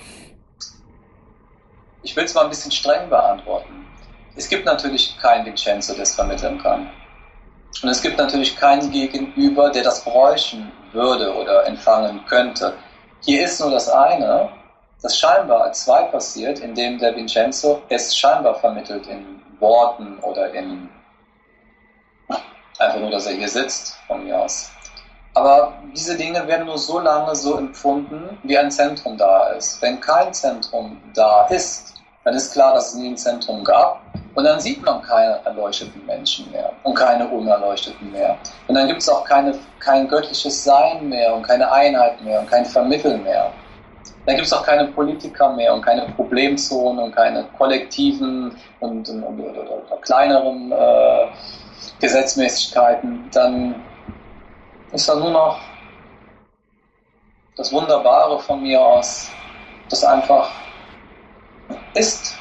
ich will es mal ein bisschen streng beantworten. Es gibt natürlich keinen Vincenzo, der es vermitteln kann. Und es gibt natürlich keinen Gegenüber, der das bräuchten würde oder empfangen könnte. Hier ist nur das eine, das scheinbar als zwei passiert, indem der Vincenzo es scheinbar vermittelt in Worten oder in einfach nur, dass er hier sitzt, von mir aus. Aber diese Dinge werden nur so lange so empfunden, wie ein Zentrum da ist. Wenn kein Zentrum da ist, dann ist klar, dass es nie ein Zentrum gab. Und dann sieht man keine erleuchteten Menschen mehr und keine unerleuchteten mehr. Und dann gibt es auch kein göttliches Sein mehr und keine Einheit mehr und kein Vermitteln mehr. Dann gibt es auch keine Politiker mehr und keine Problemzonen und keine kollektiven oder kleineren Gesetzmäßigkeiten. Dann ist da nur noch das Wunderbare von mir aus, das einfach ist.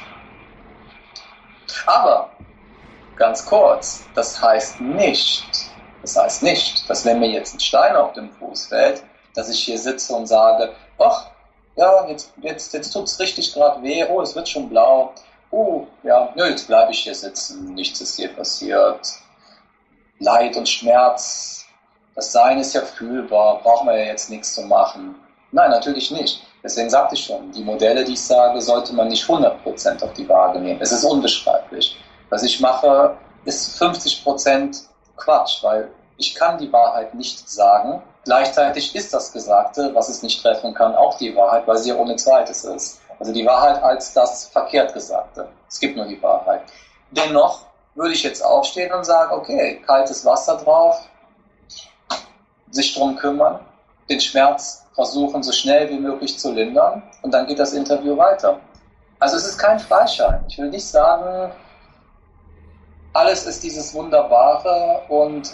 Aber, ganz kurz, das heißt nicht, dass wenn mir jetzt ein Stein auf den Fuß fällt, dass ich hier sitze und sage, ach, ja, jetzt tut es richtig gerade weh, oh, es wird schon blau, ja, nö, jetzt bleibe ich hier sitzen, nichts ist hier passiert. Leid und Schmerz, das Sein ist ja fühlbar, brauchen wir ja jetzt nichts zu machen. Nein, natürlich nicht. Deswegen sagte ich schon, die Modelle, die ich sage, sollte man nicht 100% auf die Waage nehmen. Es ist unbeschreiblich. Was ich mache, ist 50% Quatsch, weil ich kann die Wahrheit nicht sagen. Gleichzeitig ist das Gesagte, was es nicht treffen kann, auch die Wahrheit, weil sie ja ohne Zweites ist. Also die Wahrheit als das verkehrt Gesagte. Es gibt nur die Wahrheit. Dennoch würde ich jetzt aufstehen und sagen, okay, kaltes Wasser drauf, sich drum kümmern, den Schmerz versuchen, so schnell wie möglich zu lindern und dann geht das Interview weiter. Also es ist kein Freischein. Ich will nicht sagen, alles ist dieses Wunderbare und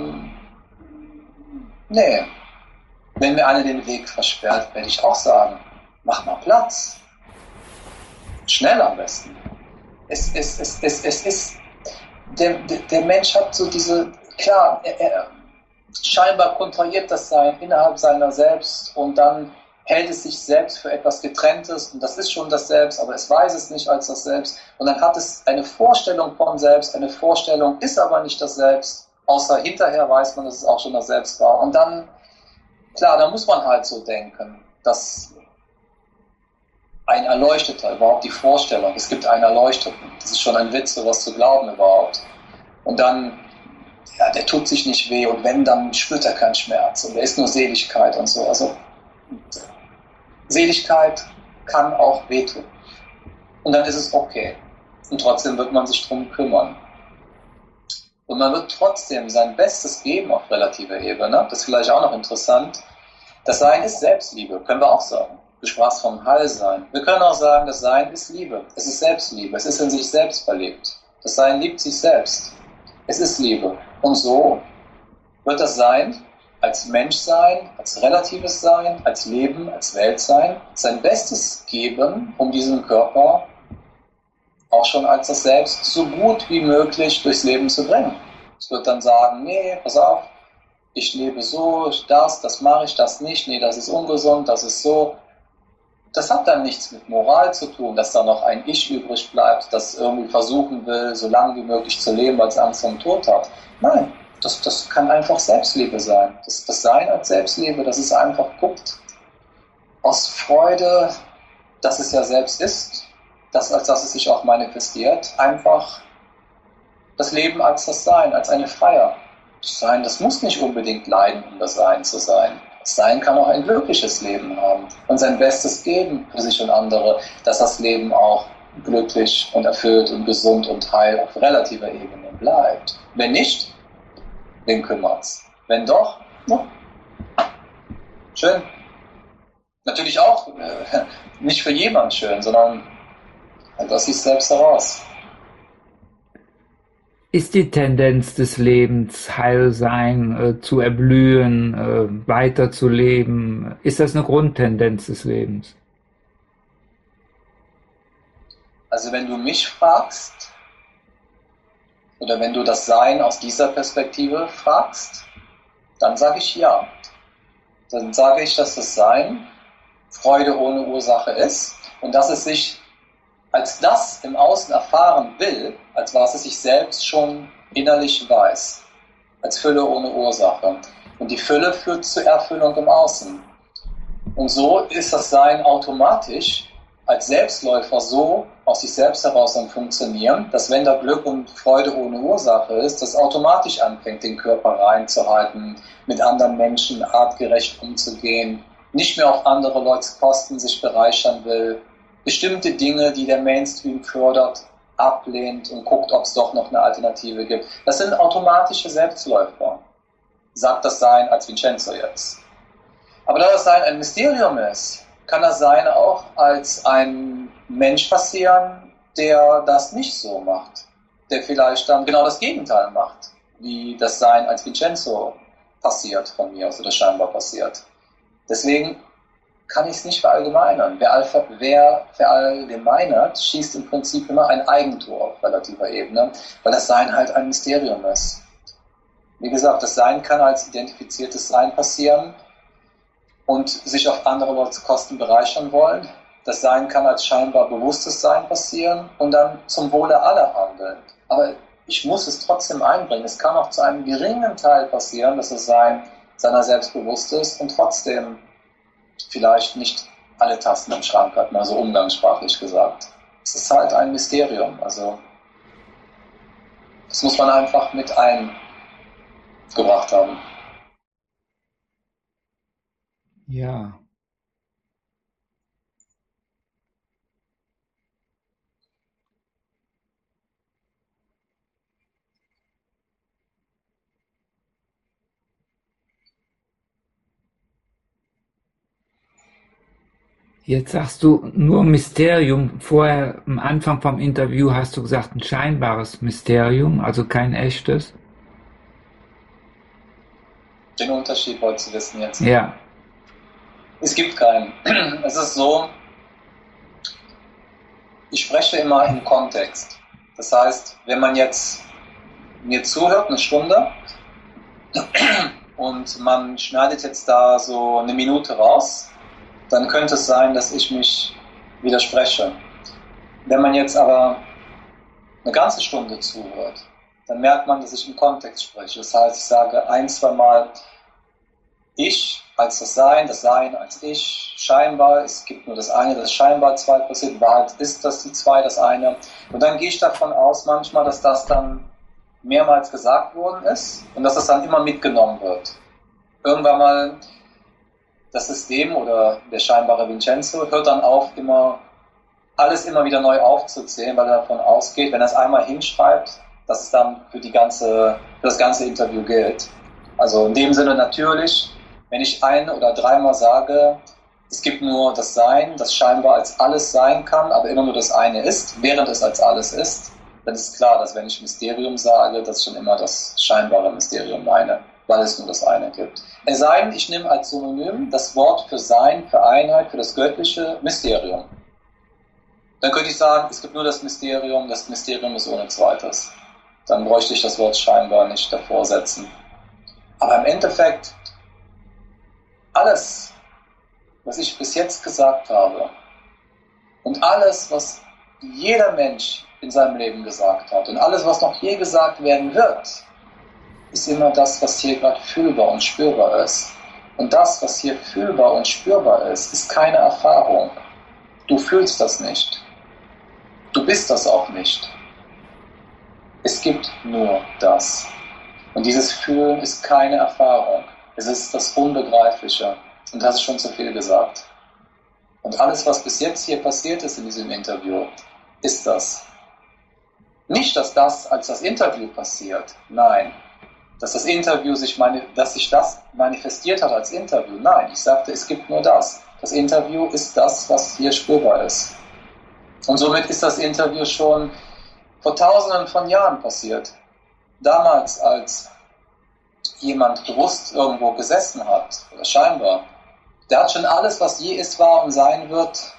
nee. Wenn mir einer den Weg versperrt, werde ich auch sagen, mach mal Platz. Schnell am besten. Es ist, der Mensch hat so diese, klar, scheinbar kontrolliert das Sein innerhalb seiner selbst und dann hält es sich selbst für etwas Getrenntes und das ist schon das Selbst, aber es weiß es nicht als das Selbst und dann hat es eine Vorstellung von Selbst, eine Vorstellung ist aber nicht das Selbst, außer hinterher weiß man, dass es auch schon das Selbst war und dann, klar, da muss man halt so denken, dass ein Erleuchteter, überhaupt die Vorstellung, es gibt einen Erleuchteten, das ist schon ein Witz, sowas zu glauben überhaupt und dann ja, der tut sich nicht weh und wenn, dann spürt er keinen Schmerz und er ist nur Seligkeit und so. Also Seligkeit kann auch wehtun. Und dann ist es okay. Und trotzdem wird man sich drum kümmern. Und man wird trotzdem sein Bestes geben auf relativer Ebene. Das ist vielleicht auch noch interessant. Das Sein ist Selbstliebe, können wir auch sagen. Du sprachst vom Heilsein. Wir können auch sagen, das Sein ist Liebe. Es ist Selbstliebe. Es ist in sich selbst verliebt. Das Sein liebt sich selbst. Es ist Liebe. Und so wird das Sein als Menschsein, als relatives Sein, als Leben, als Weltsein sein Bestes geben, um diesen Körper auch schon als das Selbst so gut wie möglich durchs Leben zu bringen. Es wird dann sagen, nee, pass auf, ich lebe so, das mache ich, das nicht, nee, das ist ungesund, das ist so. Das hat dann nichts mit Moral zu tun, dass da noch ein Ich übrig bleibt, das irgendwie versuchen will, so lange wie möglich zu leben, weil es Angst vor dem Tod hat. Nein, das kann einfach Selbstliebe sein. Das Sein als Selbstliebe, das ist einfach, guckt, aus Freude, dass es ja selbst ist, als dass es sich auch manifestiert, einfach das Leben als das Sein, als eine Freier. Das Sein, das muss nicht unbedingt leiden, um das Sein zu sein. Das Sein kann auch ein glückliches Leben haben und sein Bestes geben für sich und andere, dass das Leben auch glücklich und erfüllt und gesund und heil auf relativer Ebene bleibt. Wenn nicht, wen kümmert's? Wenn doch, schön. Natürlich auch nicht für jemanden schön, sondern aus sich selbst heraus. Ist die Tendenz des Lebens, Heilsein, zu erblühen, weiterzuleben, ist das eine Grundtendenz des Lebens? Also wenn du mich fragst, oder wenn du das Sein aus dieser Perspektive fragst, dann sage ich ja. Dann sage ich, dass das Sein Freude ohne Ursache ist und dass es sich als das im Außen erfahren will, als was es sich selbst schon innerlich weiß, als Fülle ohne Ursache. Und die Fülle führt zur Erfüllung im Außen. Und so ist das Sein automatisch als Selbstläufer so aus sich selbst heraus am Funktionieren, dass wenn da Glück und Freude ohne Ursache ist, das automatisch anfängt, den Körper reinzuhalten, mit anderen Menschen artgerecht umzugehen, nicht mehr auf andere Leute Kosten sich bereichern will, bestimmte Dinge, die der Mainstream fördert, ablehnt und guckt, ob es doch noch eine Alternative gibt. Das sind automatische Selbstläufer, sagt das Sein als Vincenzo jetzt. Aber da das Sein ein Mysterium ist, kann das Sein auch als ein Mensch passieren, der das nicht so macht, der vielleicht dann genau das Gegenteil macht, wie das Sein als Vincenzo passiert von mir aus oder scheinbar passiert. Deswegen kann ich es nicht verallgemeinern. Wer verallgemeinert, schießt im Prinzip immer ein Eigentor auf relativer Ebene, weil das Sein halt ein Mysterium ist. Wie gesagt, das Sein kann als identifiziertes Sein passieren und sich auf andere Leute Kosten bereichern wollen. Das Sein kann als scheinbar bewusstes Sein passieren und dann zum Wohle aller handeln. Aber ich muss es trotzdem einbringen. Es kann auch zu einem geringen Teil passieren, dass das Sein seiner selbst bewusst ist und trotzdem vielleicht nicht alle Tasten im Schrank hat, mal so umgangssprachlich gesagt. Es ist halt ein Mysterium, also das muss man einfach mit eingebracht haben. Ja. Jetzt sagst du nur Mysterium. Vorher, am Anfang vom Interview, hast du gesagt, ein scheinbares Mysterium, also kein echtes. Den Unterschied wolltest du wissen jetzt. Ja. Es gibt keinen. Es ist so, ich spreche immer im Kontext. Das heißt, wenn man jetzt mir zuhört, eine Stunde, und man schneidet jetzt da so eine Minute raus, dann könnte es sein, dass ich mich widerspreche. Wenn man jetzt aber eine ganze Stunde zuhört, dann merkt man, dass ich im Kontext spreche. Das heißt, ich sage ein, zwei Mal ich als das Sein als ich, scheinbar, es gibt nur das eine, das scheinbar zwei passiert, Wahrheit ist das die zwei, das eine. Und dann gehe ich davon aus manchmal, dass das dann mehrmals gesagt worden ist und dass das dann immer mitgenommen wird. Irgendwann mal das System oder der scheinbare Vincenzo hört dann auf, alles immer wieder neu aufzuzählen, weil er davon ausgeht, wenn er es einmal hinschreibt, dass es dann für das ganze Interview gilt. Also in dem Sinne natürlich Wenn ich ein- oder dreimal sage, es gibt nur das Sein, das scheinbar als alles sein kann, aber immer nur das eine ist, während es als alles ist, dann ist klar, dass wenn ich Mysterium sage, dass ich schon immer das scheinbare Mysterium meine, weil es nur das eine gibt. Es sei denn, ich nehme als Synonym das Wort für Sein, für Einheit, für das göttliche Mysterium. Dann könnte ich sagen, es gibt nur das Mysterium ist ohne Zweites. Dann bräuchte ich das Wort scheinbar nicht davor setzen. Aber im Endeffekt, alles, was ich bis jetzt gesagt habe und alles, was jeder Mensch in seinem Leben gesagt hat und alles, was noch je gesagt werden wird, ist immer das, was hier gerade fühlbar und spürbar ist. Und das, was hier fühlbar und spürbar ist keine Erfahrung. Du fühlst das nicht. Du bist das auch nicht. Es gibt nur das. Und dieses Fühlen ist keine Erfahrung. Es ist das Unbegreifliche. Und das ist schon zu viel gesagt. Und alles, was bis jetzt hier passiert ist in diesem Interview, ist das. Nicht, dass das als das Interview passiert. Nein. Dass das Interview dass sich das manifestiert hat als Interview. Nein, ich sagte, es gibt nur das. Das Interview ist das, was hier spürbar ist. Und somit ist das Interview schon vor Tausenden von Jahren passiert. Damals, als jemand bewusst irgendwo gesessen hat, oder scheinbar, der hat schon alles, was je ist, war und sein wird,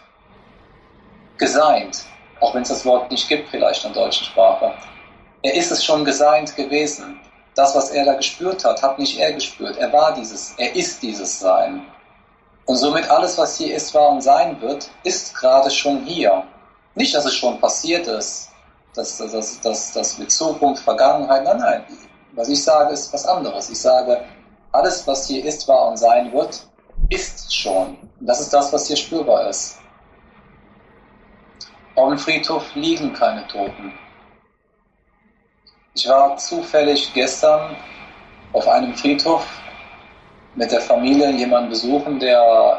geseint. Auch wenn es das Wort nicht gibt, vielleicht in der deutschen Sprache. Er ist es schon geseint gewesen. Das, was er da gespürt hat nicht er gespürt. Er ist dieses Sein. Und somit alles, was hier ist, war und sein wird, ist gerade schon hier. Nicht, dass es schon passiert ist, dass mit Zukunft, Vergangenheit, nein. Was ich sage, ist was anderes. Ich sage, alles, was hier ist, war und sein wird, ist schon. Und das ist das, was hier spürbar ist. Auf dem Friedhof liegen keine Toten. Ich war zufällig gestern auf einem Friedhof mit der Familie jemanden besuchen, in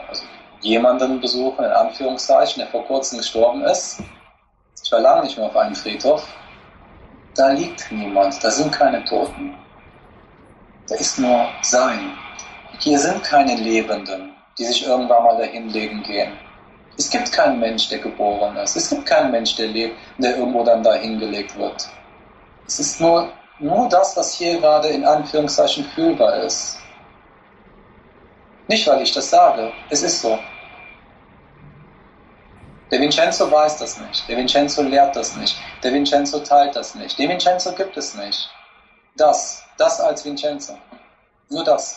Anführungszeichen, der vor kurzem gestorben ist. Ich war lange nicht mehr auf einem Friedhof. Da liegt niemand, da sind keine Toten. Da ist nur Sein. Hier sind keine Lebenden, die sich irgendwann mal dahinlegen gehen. Es gibt keinen Mensch, der geboren ist. Es gibt keinen Mensch, der lebt, der irgendwo dann dahingelegt wird. Es ist nur das, was hier gerade in Anführungszeichen fühlbar ist. Nicht, weil ich das sage, es ist so. Der Vincenzo weiß das nicht, der Vincenzo lehrt das nicht, der Vincenzo teilt das nicht, den Vincenzo gibt es nicht. Das als Vincenzo. Nur das.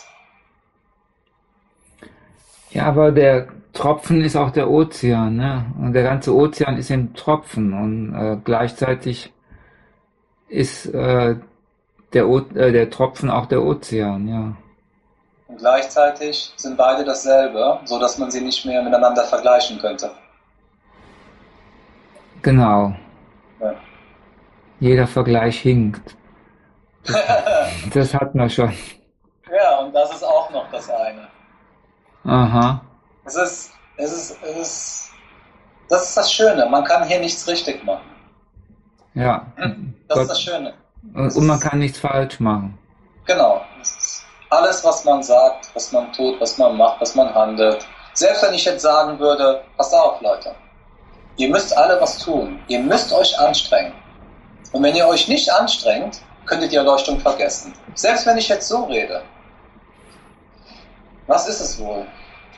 Ja, aber der Tropfen ist auch der Ozean, ne? Und der ganze Ozean ist im Tropfen und gleichzeitig ist der Tropfen auch der Ozean, ja. Und gleichzeitig sind beide dasselbe, so dass man sie nicht mehr miteinander vergleichen könnte. Genau. Ja. Jeder Vergleich hinkt. Das hatten wir schon. Ja, und das ist auch noch das eine. Aha. Das ist das Schöne. Man kann hier nichts richtig machen. Ja. Das ist das Schöne. Und man kann nichts falsch machen. Genau. Alles, was man sagt, was man tut, was man macht, was man handelt. Selbst wenn ich jetzt sagen würde, passt auf, Leute. Ihr müsst alle was tun. Ihr müsst euch anstrengen. Und wenn ihr euch nicht anstrengt, könntet ihr Erleuchtung vergessen. Selbst wenn ich jetzt so rede. Was ist es wohl?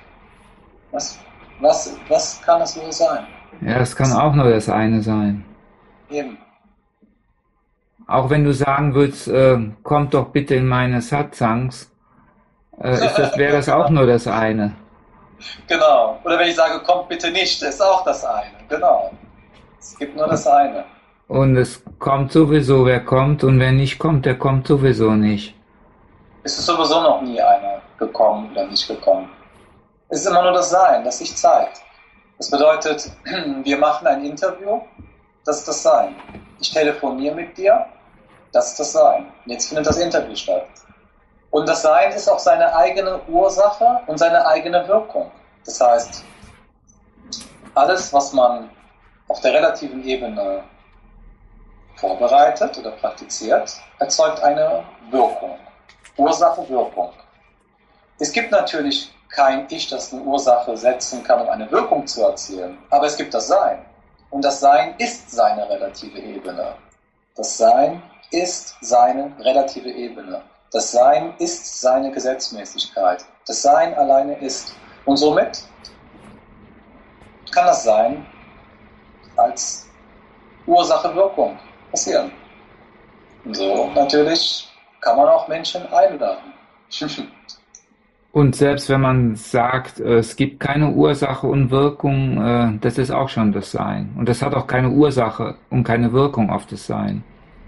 Was kann es wohl sein? Ja, es kann auch nur das eine sein. Eben. Auch wenn du sagen würdest, kommt doch bitte in meine Satsangs, wäre das auch nur das eine. Genau. Oder wenn ich sage, kommt bitte nicht, ist auch das eine. Genau. Es gibt nur das eine. Und es kommt sowieso, wer kommt, und wer nicht kommt, der kommt sowieso nicht. Es ist sowieso noch nie einer gekommen oder nicht gekommen. Es ist immer nur das Sein, das sich zeigt. Das bedeutet, wir machen ein Interview, das ist das Sein. Ich telefoniere mit dir, das ist das Sein. Und jetzt findet das Interview statt. Und das Sein ist auch seine eigene Ursache und seine eigene Wirkung. Das heißt, alles, was man auf der relativen Ebene vorbereitet oder praktiziert, erzeugt eine Wirkung. Ursache, Wirkung. Es gibt natürlich kein Ich, das eine Ursache setzen kann, um eine Wirkung zu erzielen. Aber es gibt das Sein. Und das Sein ist seine relative Ebene. Das Sein ist seine relative Ebene. Das Sein ist seine Gesetzmäßigkeit. Das Sein alleine ist. Und somit kann das Sein als Ursache-Wirkung passieren. Und so natürlich kann man auch Menschen einladen. Und selbst wenn man sagt, es gibt keine Ursache und Wirkung, das ist auch schon das Sein. Und das hat auch keine Ursache und keine Wirkung auf das Sein.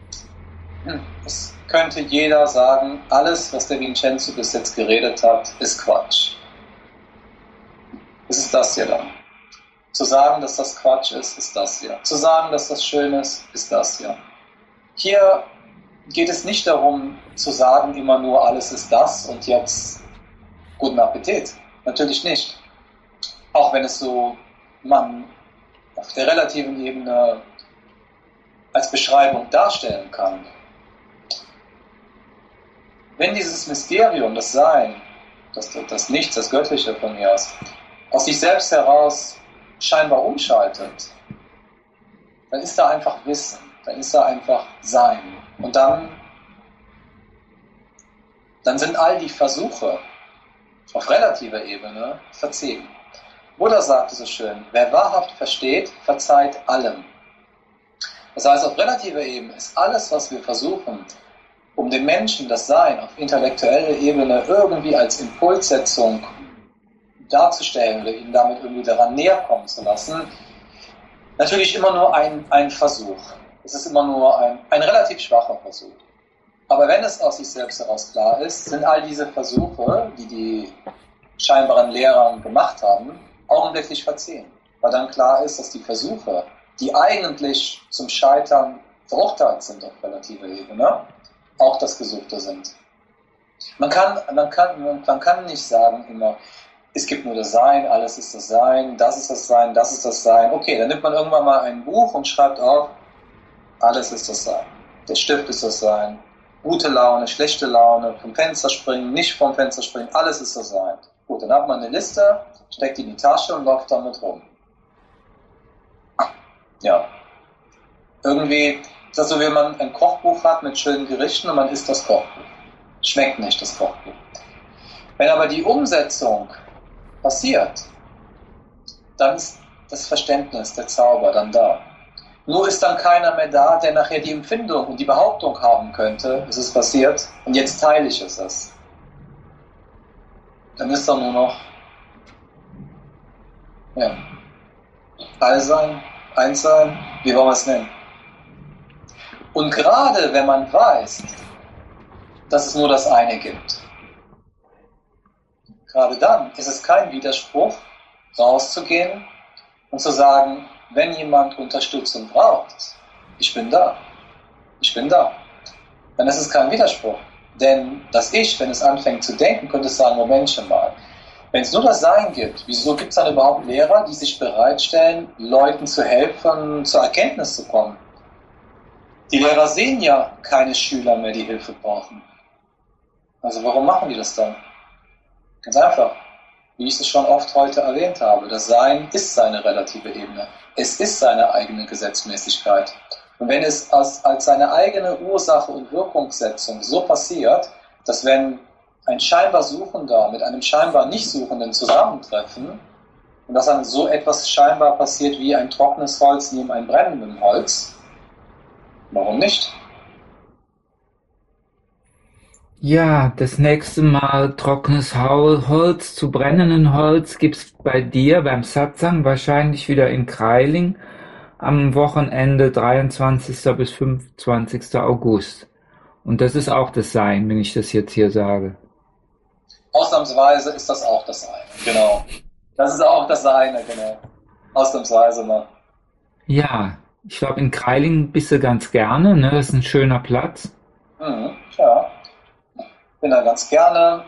Es könnte jeder sagen, alles, was der Vincenzo bis jetzt geredet hat, ist Quatsch. Es ist das hier dann. Zu sagen, dass das Quatsch ist, ist das hier. Zu sagen, dass das schön ist das hier. Hier geht es nicht darum, zu sagen immer nur, alles ist das und jetzt guten Appetit. Natürlich nicht. Auch wenn es so man auf der relativen Ebene als Beschreibung darstellen kann. Wenn dieses Mysterium, das Sein, das Nichts, das Göttliche von mir aus sich selbst heraus scheinbar umschaltet, dann ist da einfach Wissen, dann ist da einfach Sein. Und dann sind all die Versuche auf relativer Ebene verziehen. Buddha sagte so schön, wer wahrhaft versteht, verzeiht allem. Das heißt, auf relativer Ebene ist alles, was wir versuchen, um dem Menschen das Sein auf intellektueller Ebene irgendwie als Impulssetzung darzustellen oder ihn damit irgendwie daran näher kommen zu lassen, natürlich immer nur ein Versuch. Es ist immer nur ein relativ schwacher Versuch. Aber wenn es aus sich selbst heraus klar ist, sind all diese Versuche, die die scheinbaren Lehrer gemacht haben, augenblicklich verziehen. Weil dann klar ist, dass die Versuche, die eigentlich zum Scheitern verurteilt sind auf relativer Ebene, auch das Gesuchte sind. Man kann nicht sagen immer, es gibt nur das Sein, alles ist das Sein, das ist das Sein, das ist das Sein. Okay, dann nimmt man irgendwann mal ein Buch und schreibt auf, alles ist das Sein. Der Stift ist das Sein. Gute Laune, schlechte Laune, vom Fenster springen, nicht vom Fenster springen, alles ist das Sein. Gut, dann hat man eine Liste, steckt die in die Tasche und läuft damit rum. Ja. Irgendwie ist das so, wie man ein Kochbuch hat mit schönen Gerichten und man isst das Kochbuch. Schmeckt nicht das Kochbuch. Wenn aber die Umsetzung passiert, dann ist das Verständnis, der Zauber dann da. Nur ist dann keiner mehr da, der nachher die Empfindung und die Behauptung haben könnte, es ist passiert und jetzt teile ich es. Dann ist da nur noch Allsein, Einssein, wie wollen wir es nennen? Und gerade wenn man weiß, dass es nur das eine gibt, gerade dann ist es kein Widerspruch, rauszugehen und zu sagen, wenn jemand Unterstützung braucht, ich bin da. Ich bin da. Dann ist es kein Widerspruch. Denn das Ich, wenn es anfängt zu denken, könnte es sagen, Momentchen mal. Wenn es nur das Sein gibt, wieso gibt es dann überhaupt Lehrer, die sich bereitstellen, Leuten zu helfen, zur Erkenntnis zu kommen? Die Lehrer sehen ja keine Schüler mehr, die Hilfe brauchen. Also warum machen die das dann? Ganz einfach. Wie ich es schon oft heute erwähnt habe, das Sein ist seine relative Ebene. Es ist seine eigene Gesetzmäßigkeit. Und wenn es als seine eigene Ursache und Wirkungssetzung so passiert, dass wenn ein scheinbar Suchender mit einem scheinbar Nicht-Suchenden zusammentreffen und dass dann so etwas scheinbar passiert wie ein trockenes Holz neben einem brennenden Holz, warum nicht? Ja, das nächste Mal trockenes Holz zu brennendem Holz gibt's bei dir beim Satsang wahrscheinlich wieder in Kreiling am Wochenende 23. bis 25. August. Und das ist auch das Sein, wenn ich das jetzt hier sage. Ausnahmsweise ist das auch das eine, genau. Das ist auch das eine, genau. Ausnahmsweise mal. Ja, ich glaube, in Kreiling bist du ganz gerne, ne? Das ist ein schöner Platz. Ja. Bin da ganz gerne.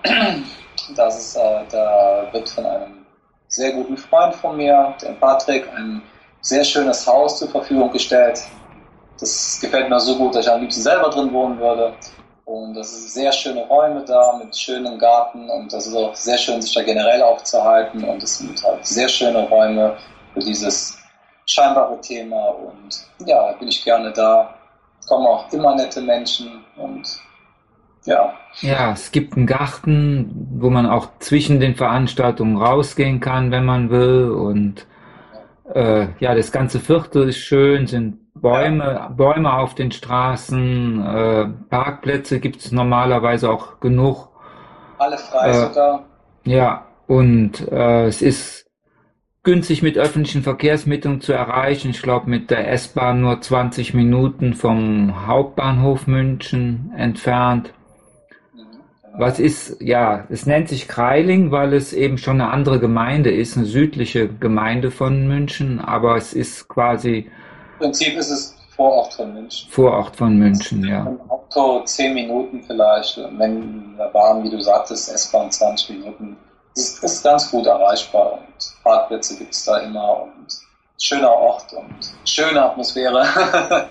Da wird von einem sehr guten Freund von mir, dem Patrick, ein sehr schönes Haus zur Verfügung gestellt. Das gefällt mir so gut, dass ich am liebsten selber drin wohnen würde. Und das sind sehr schöne Räume da mit schönem Garten und das ist auch sehr schön, sich da generell aufzuhalten. Und es sind halt sehr schöne Räume für dieses scheinbare Thema. Und ja, bin ich gerne da. Kommen auch immer nette Menschen und ja. Ja, es gibt einen Garten, wo man auch zwischen den Veranstaltungen rausgehen kann, wenn man will. Und ja, das ganze Viertel ist schön, sind Ja, Bäume auf den Straßen, Parkplätze gibt es normalerweise auch genug. alle frei Äh, sogar. ja, und es ist günstig mit öffentlichen Verkehrsmitteln zu erreichen. Ich glaube, mit der S-Bahn nur 20 Minuten vom Hauptbahnhof München entfernt. Mhm, Was genau. ist, ja, es nennt sich Kreiling, weil es eben schon eine andere Gemeinde ist, eine südliche Gemeinde von München, aber es ist quasi Im Prinzip ist es Vorort von München. Vorort von München, ja. Im Auto 10 Minuten vielleicht, wenn in der Bahn, wie du sagtest, S-Bahn 20 Minuten. Es ist ganz gut erreichbar und Parkplätze gibt es da immer und schöner Ort und schöne Atmosphäre.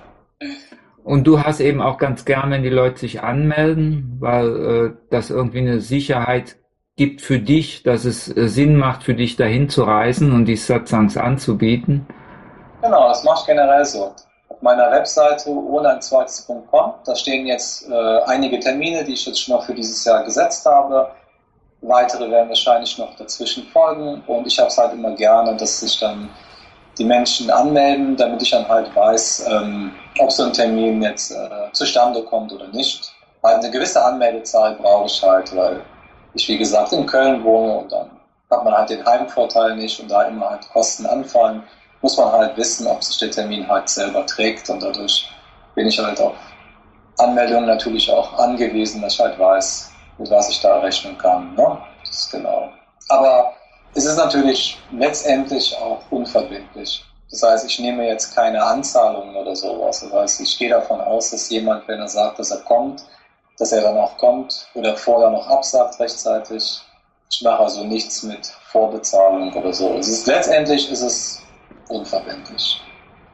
Und du hast eben auch ganz gern, wenn die Leute sich anmelden, weil das irgendwie eine Sicherheit gibt für dich, dass es Sinn macht, für dich dahin zu reisen und die Satsangs anzubieten. Genau, das mache ich generell so. Auf meiner Webseite ohneeinzweites.com, da stehen jetzt einige Termine, die ich jetzt schon mal für dieses Jahr gesetzt habe. Weitere werden wahrscheinlich noch dazwischen folgen und ich habe es halt immer gerne, dass sich dann die Menschen anmelden, damit ich dann halt weiß, ob so ein Termin jetzt zustande kommt oder nicht. Halt eine gewisse Anmeldezahl brauche ich halt, weil ich wie gesagt in Köln wohne und dann hat man halt den Heimvorteil nicht und da immer halt Kosten anfallen, muss man halt wissen, ob sich der Termin halt selber trägt und dadurch bin ich halt auf Anmeldungen natürlich auch angewiesen, dass ich halt weiß, mit was ich da rechnen kann. Ne? Das ist genau. Aber es ist natürlich letztendlich auch unverbindlich. Das heißt, ich nehme jetzt keine Anzahlungen oder sowas. Das heißt, ich gehe davon aus, dass jemand, wenn er sagt, dass er kommt, dass er dann auch kommt oder vorher noch absagt rechtzeitig. Ich mache also nichts mit Vorbezahlung oder so. Letztendlich ist es unverbindlich.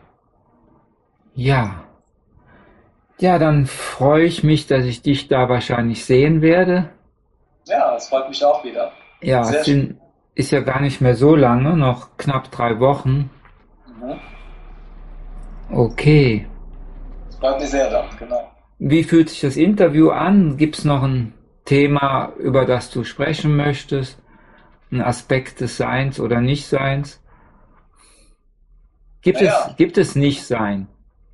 Ja, ja, dann freue ich mich, dass ich dich da wahrscheinlich sehen werde. Ja, das freut mich auch wieder. Ja, Sehr schön. ist ja gar nicht mehr so lange, noch knapp 3 Wochen. Mhm. Okay. Das freut mich sehr dann, genau. Wie fühlt sich das Interview an? Gibt es noch ein Thema, über das du sprechen möchtest? Ein Aspekt des Seins oder Nichtseins? Naja, Gibt es Nichtsein?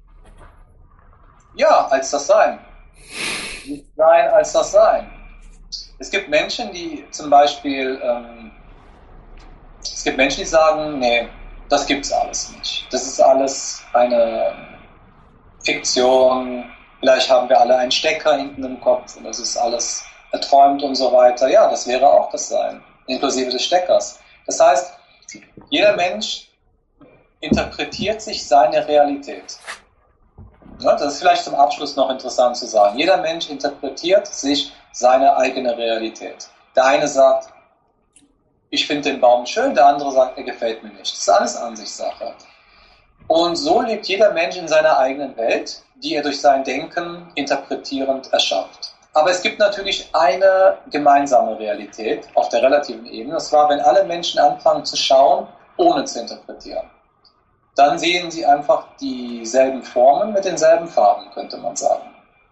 ja, als das Sein. Nicht Sein als das Sein. Es gibt Menschen, die zum Beispiel, es gibt Menschen, die sagen, nee, das gibt's alles nicht. Das ist alles eine Fiktion. Vielleicht haben wir alle einen Stecker hinten im Kopf und das ist alles erträumt und so weiter. Ja, das wäre auch das Sein, inklusive des Steckers. Das heißt, jeder Mensch interpretiert sich seine Realität. Ja, das ist vielleicht zum Abschluss noch interessant zu sagen. Jeder Mensch interpretiert sich seine eigene Realität. Der eine sagt, ich finde den Baum schön, der andere sagt, er gefällt mir nicht. Das ist alles Ansichtssache. Und so lebt jeder Mensch in seiner eigenen Welt, die er durch sein Denken interpretierend erschafft. Aber es gibt natürlich eine gemeinsame Realität auf der relativen Ebene. Das war, wenn alle Menschen anfangen zu schauen, ohne zu interpretieren. Dann sehen sie einfach dieselben Formen mit denselben Farben, könnte man sagen.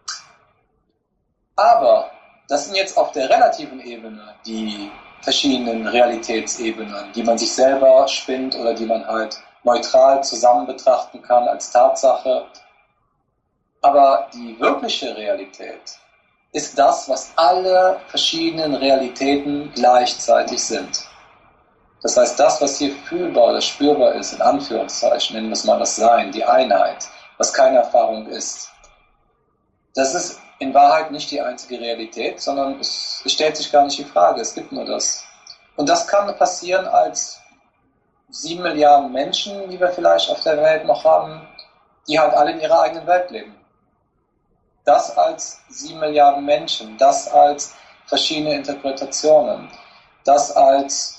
Aber das sind jetzt auf der relativen Ebene die verschiedenen Realitätsebenen, die man sich selber spinnt oder die man halt neutral zusammen betrachten kann als Tatsache. Aber die wirkliche Realität ist das, was alle verschiedenen Realitäten gleichzeitig sind. Das heißt, das, was hier fühlbar oder spürbar ist, in Anführungszeichen, nennen wir es mal das Sein, die Einheit, was keine Erfahrung ist, das ist in Wahrheit nicht die einzige Realität, sondern es stellt sich gar nicht die Frage, es gibt nur das. Und das kann passieren als 7 Milliarden Menschen, die wir vielleicht auf der Welt noch haben, die halt alle in ihrer eigenen Welt leben. Das als 7 Milliarden Menschen, das als verschiedene Interpretationen, das als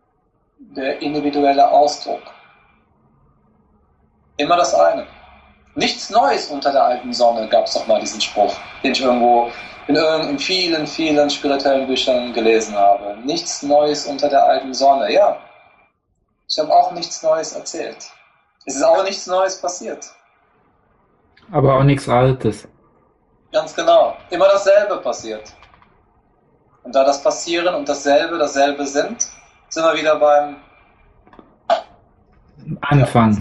der individuelle Ausdruck. Immer das eine. Nichts Neues unter der alten Sonne, gab es doch mal diesen Spruch, den ich irgendwo in vielen, vielen spirituellen Büchern gelesen habe. Nichts Neues unter der alten Sonne. Ja, ich habe auch nichts Neues erzählt. Es ist auch nichts Neues passiert. Aber auch nichts Altes. Ganz genau. Immer dasselbe passiert. Und da das Passieren und dasselbe sind wir wieder ja, Anfang.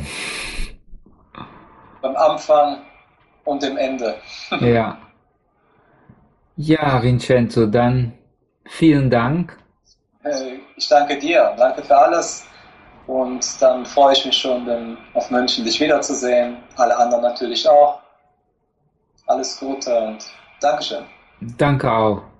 beim Anfang und dem Ende. Ja. Ja, Vincenzo, dann vielen Dank. Ich danke dir. Danke für alles. Und dann freue ich mich schon, auf München dich wiederzusehen. Alle anderen natürlich auch. Alles Gute und Dankeschön. Danke auch.